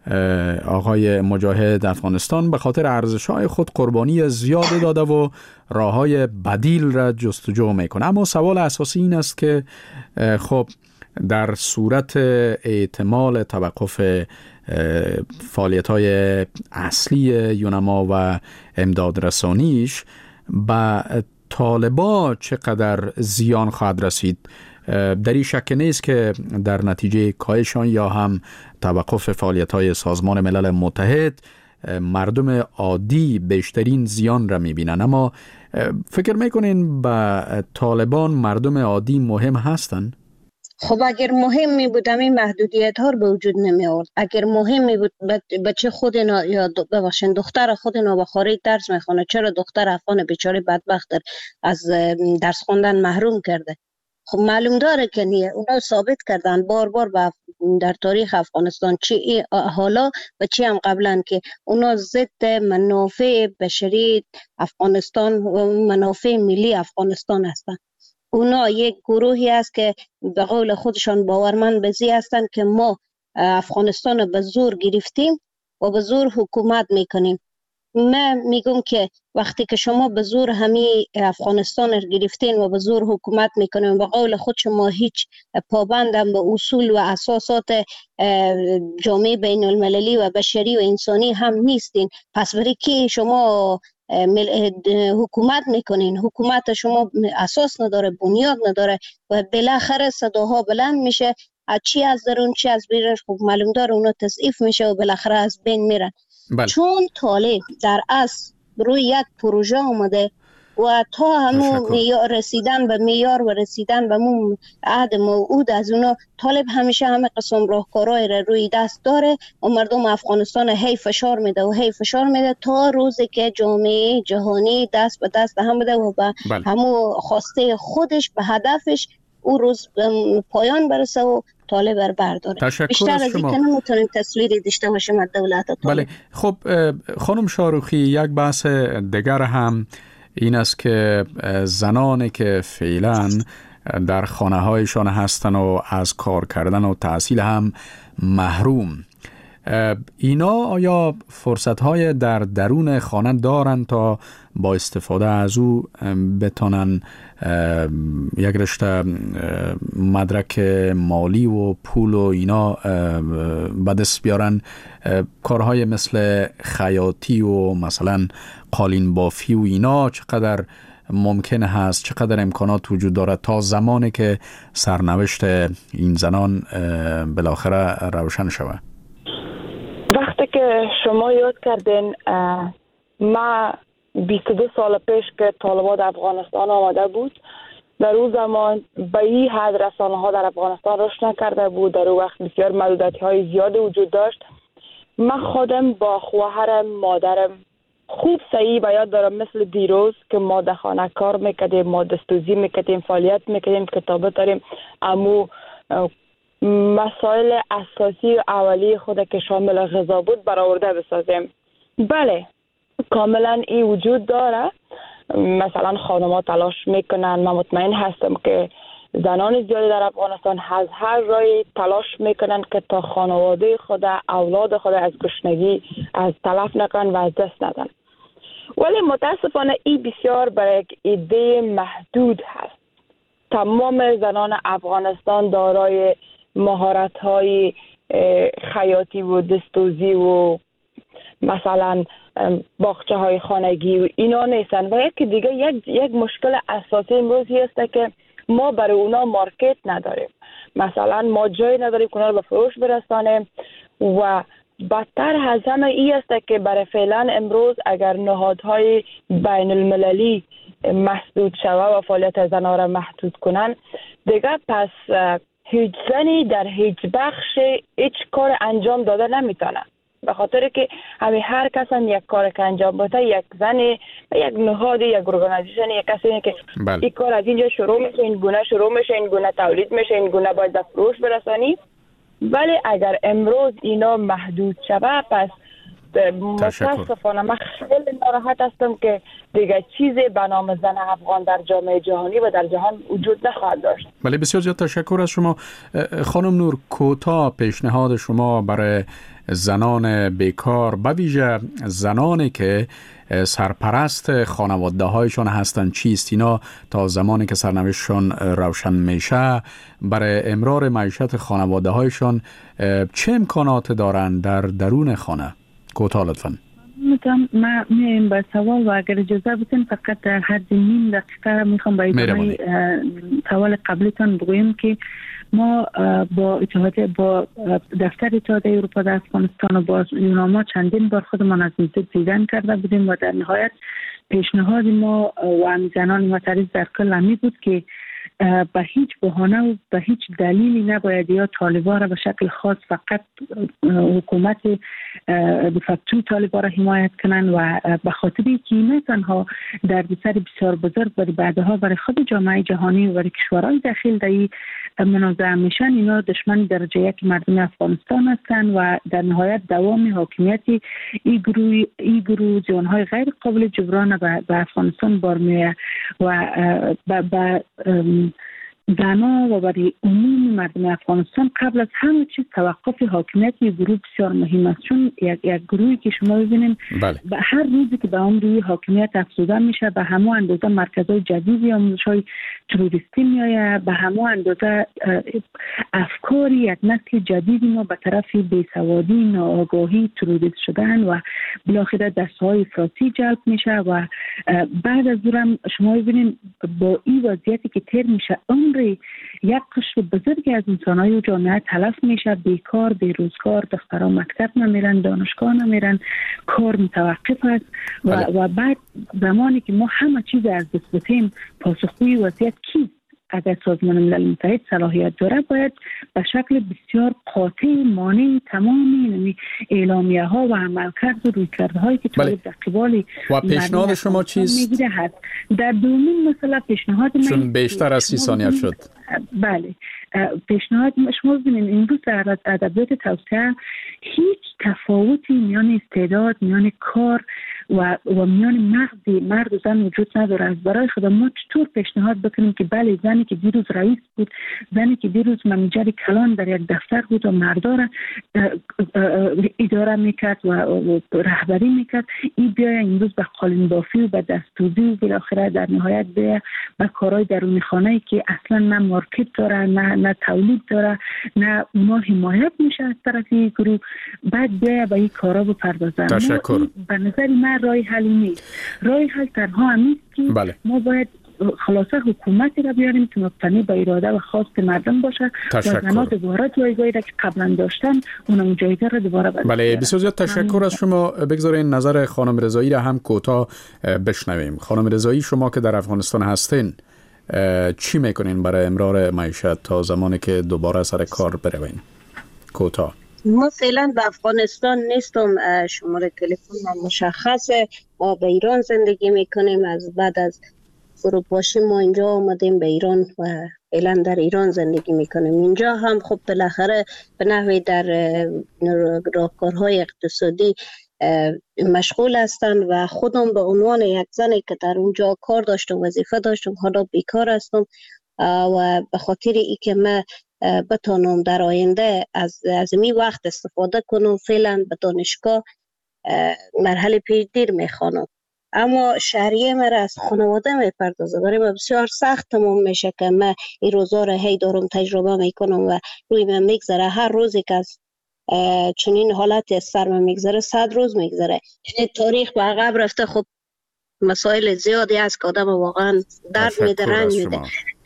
آقای مجاهد افغانستان به خاطر ارزش‌های خود قربانی زیاد داده و راه‌های بدیل را جستجو میکنه. اما سوال اساسی این است که خب در صورت احتمال توقف فعالیت‌های اصلی یونما و امداد رسانیش به طالبا چقدر زیان خواهد رسید؟ در این شک نیست که در نتیجه کاهشان یا هم توقف فعالیت‌های سازمان ملل متحد مردم عادی بیشترین زیان را می‌بینند، اما فکر می‌کنین به طالبان مردم عادی مهم هستند؟ خب اگر مهم می بود همین محدودیت ها رو به وجود نمی آورد. اگر مهم می بود بچه خود نا یا ببخشید دختر خود نابخاری درس میخونه، چرا دختر افغان بیچاره بدبخت از درس خوندن محروم کرده؟ خب معلوم داره که نیه. اونا ثابت کردن بار بار در تاریخ افغانستان، چی حالا و چی هم قبلا، که اونا ضد منافع بشری افغانستان و منافع ملی افغانستان هستن. اونا یک گروهی است که به قول خودشان باورمند به زی هستند که ما افغانستان رو به زور گرفتیم و به زور حکومت میکنیم. من میگم که وقتی که شما به زور همی افغانستان رو گرفتین و به زور حکومت میکنین، به قول خود شما هیچ پابندم به اصول و اساسات جامعه بین المللی و بشری و انسانی هم نیستین، پس برای که شما حکومت میکنین؟ حکومت شما اساس نداره، بنیاد نداره و بالاخره صداها بلند میشه، چی از درون چی از بیرون. خب معلوم داره اونا تضعیف میشه و بالاخره از بین میرن. بله. چون طالب در اصل روی یک پروژه آمده و تا همون میار رسیدن به میار و رسیدن به مون عهد موعود از اونا، طالب همیشه همه قسم راهکارهای را روی دست داره و مردم افغانستان هی فشار میده و هی فشار میده تا روزی که جامعه جهانی دست به دست هم بده و به بله. همون خواسته خودش به هدفش او روز پایان برسه و طالب بر برداره. بیشتر از این که نمیتونیم تصویری داشته باشیم از دولت طالب. بله. خب خانم شاروخی، یک بحث دیگر هم این است که زنانی که فعلا در خانه هایشان هستن و از کار کردن و تحصیل هم محروم، اینا آیا فرصت های در درون خانه دارن تا با استفاده از او بتونن یک رشته مدرک مالی و پول و اینا به دست بیارن؟ کارهای مثل خیاطی و مثلا قالین بافی و اینا چقدر ممکن هست، چقدر امکانات وجود داره تا زمانی که سرنوشت این زنان بالاخره روشن شود؟ وقتی که شما یاد کردین، ما بیست و دو سال پیش که طالبان افغانستان آمده بود، در اون زمان به این حد رسانه ها در افغانستان رشد نکرده بود. در اون وقت بسیار محدودیت های زیادی وجود داشت. من خودم با خواهرم، مادرم خوب صحیح به یاد دارم، مثل دیروز که ما در خانه کار میکردیم، ما دستوزی میکردیم، فعالیت میکردیم، کتابت داریم، امو مسائل اساسی و اولیه خود که شامل غذا بود برآورده بسازیم. بله کاملا این وجود داره. مثلا خانم‌ها تلاش میکنن. من مطمئن هستم که زنان زیادی در افغانستان از هر راهی تلاش میکنن که تا خانواده خود، اولاد خود از گشنگی از تلف نکنن و از دست ندن. ولی متاسفانه این بسیار برای یک ایده محدود هست. تمام زنان افغانستان دارای مهارت‌های خیاطی و دستوزی و مثلا باغچه های خانگی و اینا نیستن. و یک دیگه یک یک مشکل اساسی امروزی است که ما برای اونا مارکت نداریم. مثلا ما جای نداریم که اونا رو به فروش برسانیم و بدتر از همه این است که برای فعلا امروز اگر نهادهای بین المللی محدود شود و فعالیت زنها را محدود کنن، دیگه پس هیچ زنی در هیچ بخش هیچ کار انجام داده نمیتونه. به خاطر که همه هر کس هم یک کار که انجام بده، یک زنی، یک نهاد، یک ارگانیزیشن، یک کسی که بله. این کار از اینجا شروع میشه، این گونه شروع میشه، این گونه تولید میشه، این گونه باید به فروش برسانی. ولی اگر امروز اینا محدود شود، پس متاسفانه من خیلی ناراحت هستم که دیگه چیزی به نام زن افغان در جامعه جهانی و در جهان وجود نخواهد داشت. بله، بسیار زیاد تشکر از شما. خانم نور، کوتاه پیشنهاد شما برای زنان بیکار، به ویژه زنانی که سرپرست خانواده هایشان هستند چیست؟ اینا تا زمانی که سرنوشتشان روشن میشه برای امرار معیشت خانواده هایشان چه امکانات دارند در درون خانه؟ کوتاه لطفاً. ما میایم به سوال و اگر اجازه بدین فقط در حد نیم دقیقه میخوام با ادامه سوال قبلیتان بگویم که ما با اتحادیه با دفتر اتحادیه اروپا در افغانستان و با یوناما چندین بار خودمان از نزدیک دیدن کرده بودیم و در نهایت پیشنهاد ما و زنان معترض در کل همی بود که به هیچ بهانه و به هیچ دلیلی نباید یا طالبا را به شکل خاص فقط حکومت دفاعی طالبا را حمایت کنند و به خاطر اینکه این تنها دردسر بسیار بزرگ برای بعدها برای خود جامعه جهانی و برای کشورهای داخل در این منازعه میشن، اینا دشمن درجه یک مردم افغانستان هستند و در نهایت دوام حاکمیت این گروه این گروه زیانهای غیر قابل جبران به افغانستان بار میآید و به زنا و برای عموم مردم افغانستان قبل از همه چیز توقف حاکمیت یک گروه بسیار مهم است، چون یک, یک گروهی که شما ببینید بله. به هر روزی که به اون روی حاکمیت افزوده میشه به همه اندازه مرکزهای جدیدی آموزش‌های تروریستی میآید، به همه اندازه افکاری یک نسل جدیدی ما به طرف بیسوادی، ناآگاهی، تروریست شدن و بالاخره دسته‌های افراطی جلب میشه و بعد از اون شما ببینید با این وضعیتی که تر میشه عمر یک قشر بزرگی از انسان‌های و جامعه تلف میشه، بیکار، بیروزگار، دخترها مکتب نمیرن، دانشگاه نمیرن، کار متوقف است و, و بعد زمانی که ما همه چیز از دست بدیم پاسخگوی وضعیت کیست؟ اگر سازمان ملل متحد صلاحیت داره باید به شکل بسیار قاطع مانع تمامی اعلامیه ها و عملکرد و رویکردها هایی که طالب در قبال و پیشنهاد شما چیست؟ در دومین مسئله پیشنهاد من چون بیشتر از سی ثانیه شد. بله، پیشنهاد شما ببینید امروز در ادبیات توسعه هیچ تفاوتی میان استعداد، میان کار و و میان مغز مرد و زن وجود نداره. از برای خدا ما چطور پیشنهاد بکنیم که بله زنی که دیروز رئیس بود، زنی که دیروز منیجر کلان در یک دفتر بود و مردا را اداره میکرد و رهبری میکرد، این بیا امروز به قالین بافی و به دستوزی و بالاخره در نهایت بیا به کارهای درون خانه‌ای که اصلا نه مارکت داره، نه نه تولید داره، نه ما حمایت میشه از طرف این گروه، بعد بیا به این کارا بپردازن. تشکر. به نظر من راه حلی نیست. راه حل تنها همیست که بله. ما باید خلاصه حکومتی را بیاریم که مبتنی به اراده و خواست مردم باشه تشکر. و زنان دوباره جایگاهی را که قبلا داشتن اونم جایگاه را دوباره بدن. بله، بسیار زیاد تشکر از شما. بگذارین نظر خانم رضایی را هم کوتاه بشنویم. خانم رضایی، شما که در افغانستان هستین چی میکنین برای امرار معیشت تا زمانی که دوباره سر کار بروین؟ کوتاه. ما فعلا به افغانستان نیستم، شماره تلفن هم مشخصه، ما به ایران زندگی میکنیم. از بعد از فروپاشی ما اینجا آمدیم به ایران و فعلا در ایران زندگی میکنیم. اینجا هم خب بالاخره به نحوی در راهکارهای اقتصادی مشغول هستند و خودم به عنوان یک زنی که در اونجا کار داشتم، وظیفه داشتم، حالا بیکار هستم و به خاطر ای که من بتانم در آینده از از این وقت استفاده کنم فعلا به دانشگاه مرحله پیشگیر میخوانم، اما شهریه مرا از خانواده میپردازه. برای من بسیار سخت تمام میشه که من این روزا را هی دارم تجربه میکنم و روی من میگذره. هر روزی که از چنین حالتی از سر من میگذره صد روز میگذره، یعنی تاریخ به عقب رفته. خب مسائل زیادی هست که آدم واقعا درد میده، رنج میده،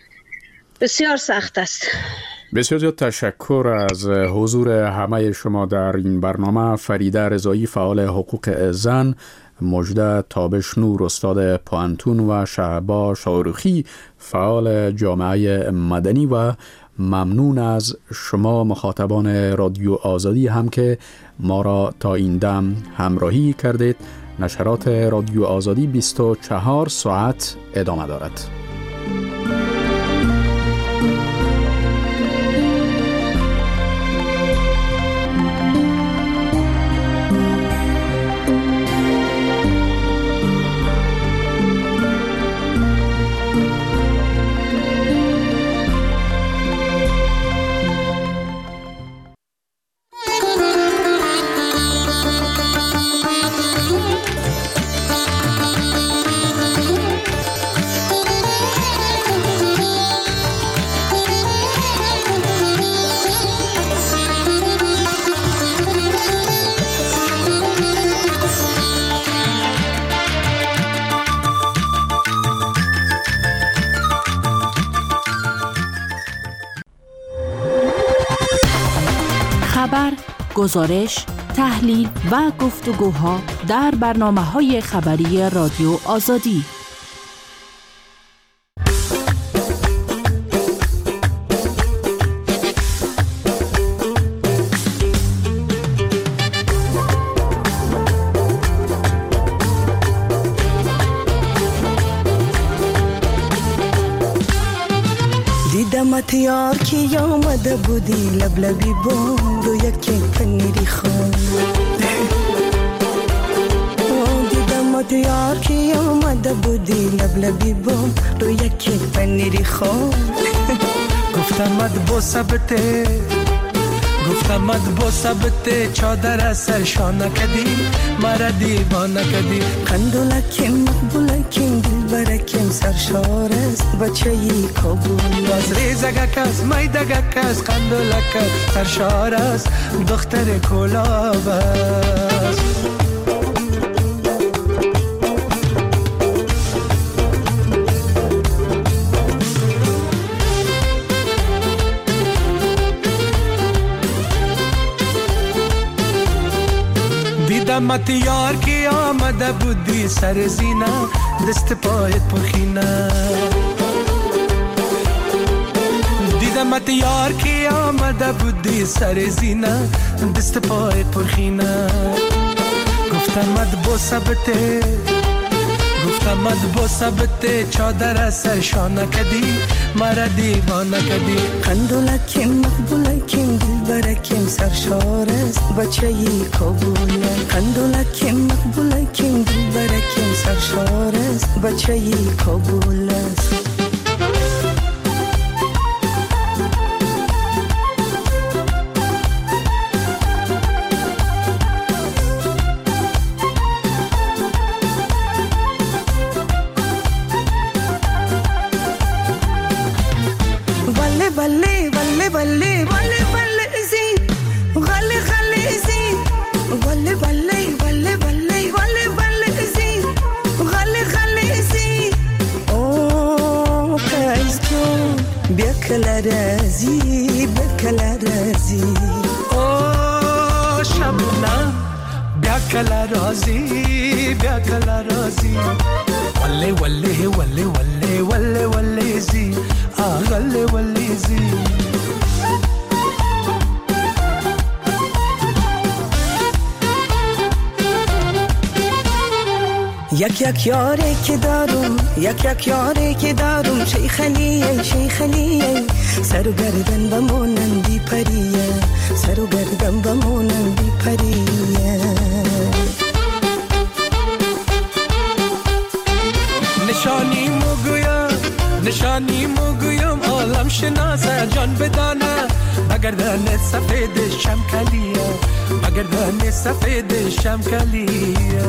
بسیار سخت است. بسیار زیاد تشکر از حضور همه شما در این برنامه. فریده رضایی، فعال حقوق زن، مجده تابش نور، استاد پوانتون و شهبا شاروخی، فعال جامعه مدنی و ممنون از شما مخاطبان رادیو آزادی هم که ما را تا این دم همراهی کردید. نشرات رادیو آزادی بیست و چهار ساعت ادامه دارد. گزارش، تحلیل و گفتگوها در برنامه‌های خبری رادیو آزادی. دیدمت یار کی آمده بودی لبلبی بام رو یکی پنیری خون. دیدمت یار کی آمده بودی لبلبی بام رو یکی پنیری خون. گفتمت با ثبته گفتمت با ثبته چادر از سرشانه کدی مرا دیوانه کدی. قندولکیم مقبولکیم دلبرکیم سرشار است بچه ای کابل. باز ریزگک است میدگک است قندولک است سرشار است دختر کلاب است. دیدمت یار کی آمده بودی سر زینه دست پایت پرخینه. دیدمت یار کی آمده بودی سر زینه دست پایت پرخینه. گفتمت با ثبته گفتمت با ثبته چادر از سرشانه کدی مرا دیوانه کدی. قندولکیم مقبولکیم دلبرکیم سرشار است بچه ای کابل. قندولکیم مقبولکیم دلبرکیم سرشار است بچه ای کابل است. بله بله بله بله بله زی غله غله زی بله بله بله بله بله بله زی غله غله زی. او قیز جون بیا کلا رازی بیا کلا رازی. او شبنم بیا کلا رازی بیا کلا رازی. وله وله وله وله وله وله زی آغله وله زی. یک یک یاری که دارم یک یک یاری که دارم شیخلیه شیخلیه سر و گردن بمونن بی پریه سر و گردن بمونن بی پریه. نشانی مگویم نشانی مگویم عالم شناسه جان بدانه بگردن سفید شمکلیه بگردن سفید شمکلیه.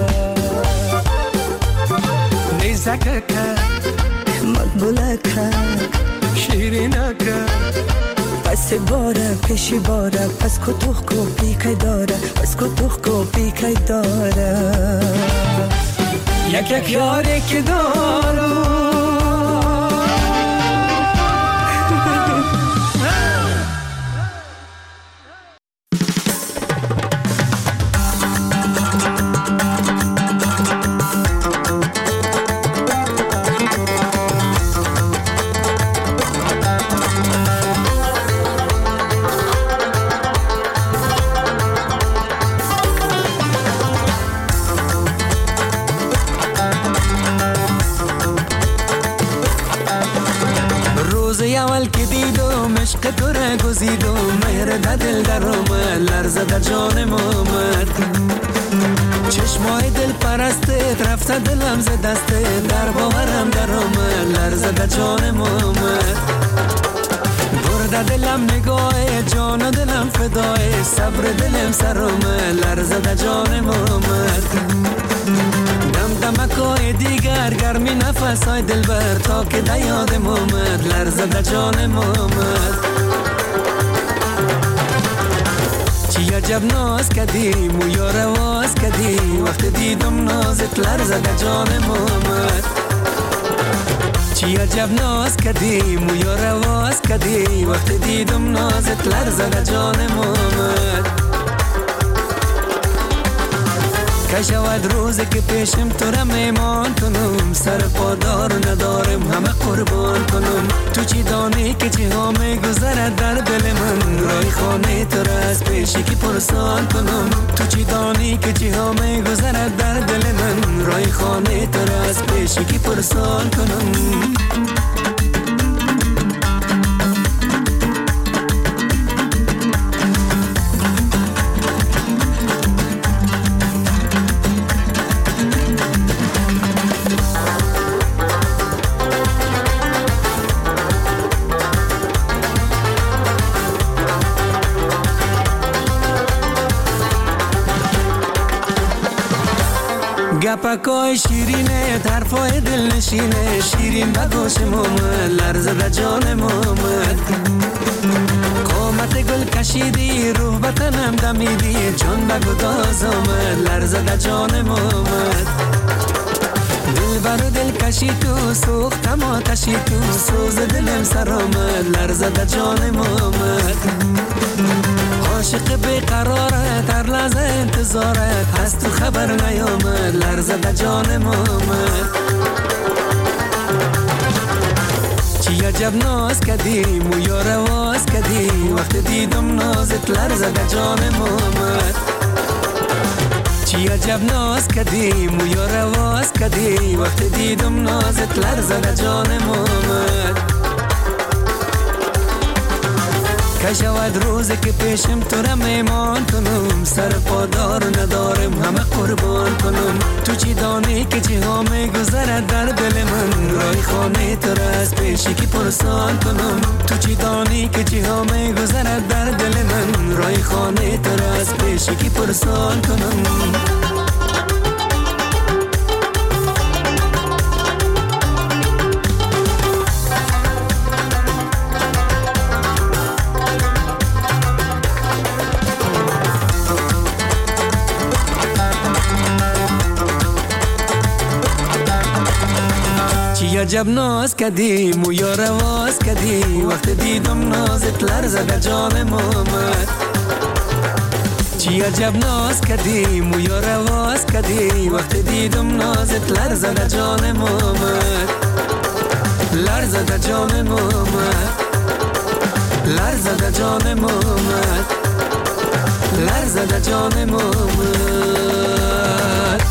نیزکه مقبولکه شیرینکه پس باره پیشی باره پس کتوخ کو پیکی داره پس کتوخ کو پیکی داره. یک یک یاری که دارم تو را گزیدم مهر در دل در آمد لرزه در جانم آمد. چشمای دل پرستت رفته دلم ز دستت در باورم در آمد لرزه در جانم آمد. برده دلم نگاه جان و دلم فدای صبر دلم سر آمد لرزه در جانم آمد. دم دمکای دیگر گرمی نفسای دل بر تا که در یادم آمد لرزه در جانم آمد. چی عجب ناز کدی مویا رواز کدی وقت دیدم نازت لرزه در جانم آمد. چی عجب ناز کدی مویا رواز کدی وقت دیدم نازت لرزه در جانم آمد. که شود روزی که پیشم تو را میمان کنم، سر پادار ندارم همه قربان کنم. تو چی دانی که چی ها میگذرد در دل من، رای خانه تو را از پیشی که پرسان کنم. تو چی دانی که چی ها میگذرد در دل من، رای خانه تو را از پیشی که پرسان کنم. گپکای شیرینه طرفای دل نشینه، شیرین بگوش مومد لرزه در جان مومد. قامت گل کشیدی روح بطنم دمیدی، جان بگو داز آمد لرزه در جان مومد. دل برو دل کشی تو سوختم آتشی تو، سوز دلم سر آمد لرزه در جان مومد. عاشق بیقرارت هر لحظه انتظارت، هست تو خبر نیامد لرزه در جان مومد. چی عجب ناز کدی مویا رواز کدی، وقت دیدم نازت لرزه در جان مومد. چی عجب ناز کدی مویا رواز کدی، وقت دیدم نازت لرزه در جان مومد. که شود روزی که پیشم تو را میمان کنم، سر پادار ندارم همه قربان کنم. تو چی دانی که چی ها میگذرد در دل من، رای خانه تو را از پیشی که پرسان کنم. تو چی دانی که چی ها میگذرد در دل من، رای خانه تو را از پیشی که پرسان کنم. عجب ناز کدی مویا رواز کدی، وقت دیدم نازت لرزه در جان مومد. چی عجب ناز کدی مویا رواز کدی، وقت دیدم نازت لرزه در جان مومد. لرزه در جان مومد، لرزه در جان مومد، لرزه در جان مومد.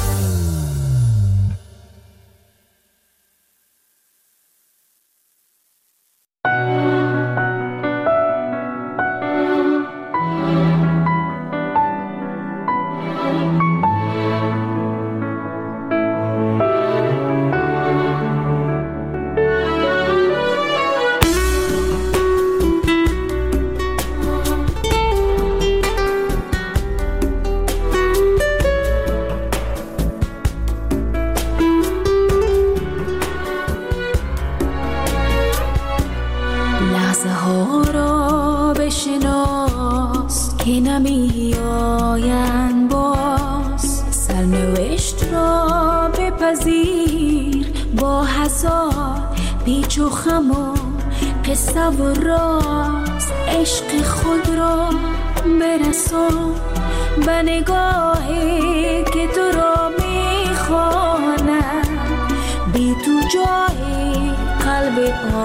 و راست عشق خود را برسان به نگاهی که تو را میخواند، بی تو جای قلب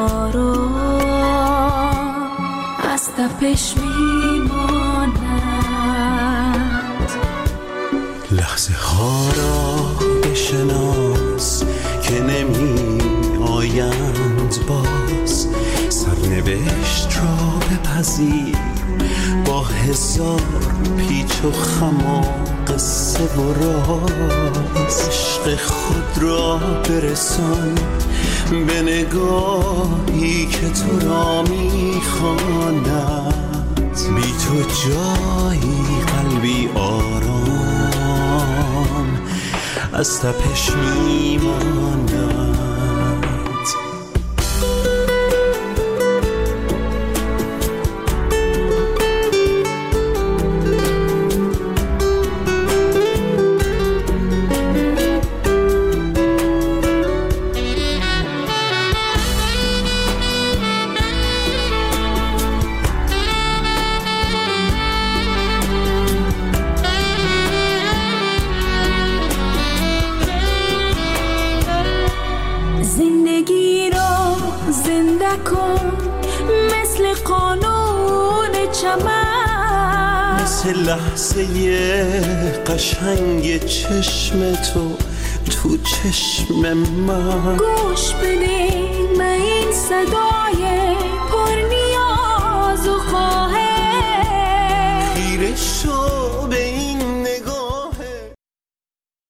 آرام از تپش میماند. لحظه ها را بشناس که نمی آیند باز، سرنوشت را بپذیر با هزار پیچ و خم و قصه و راز. عشق خود را برسان به نگاهی که تو را میخواند، بی تو جایی قلبی آرام از تپش میماند. نکن مثل قانون چمن، مثل لحظه قشنگ چشم تو تو چشم من. گوش بده من این صدای پر نیاز و خواهش، خیره شو به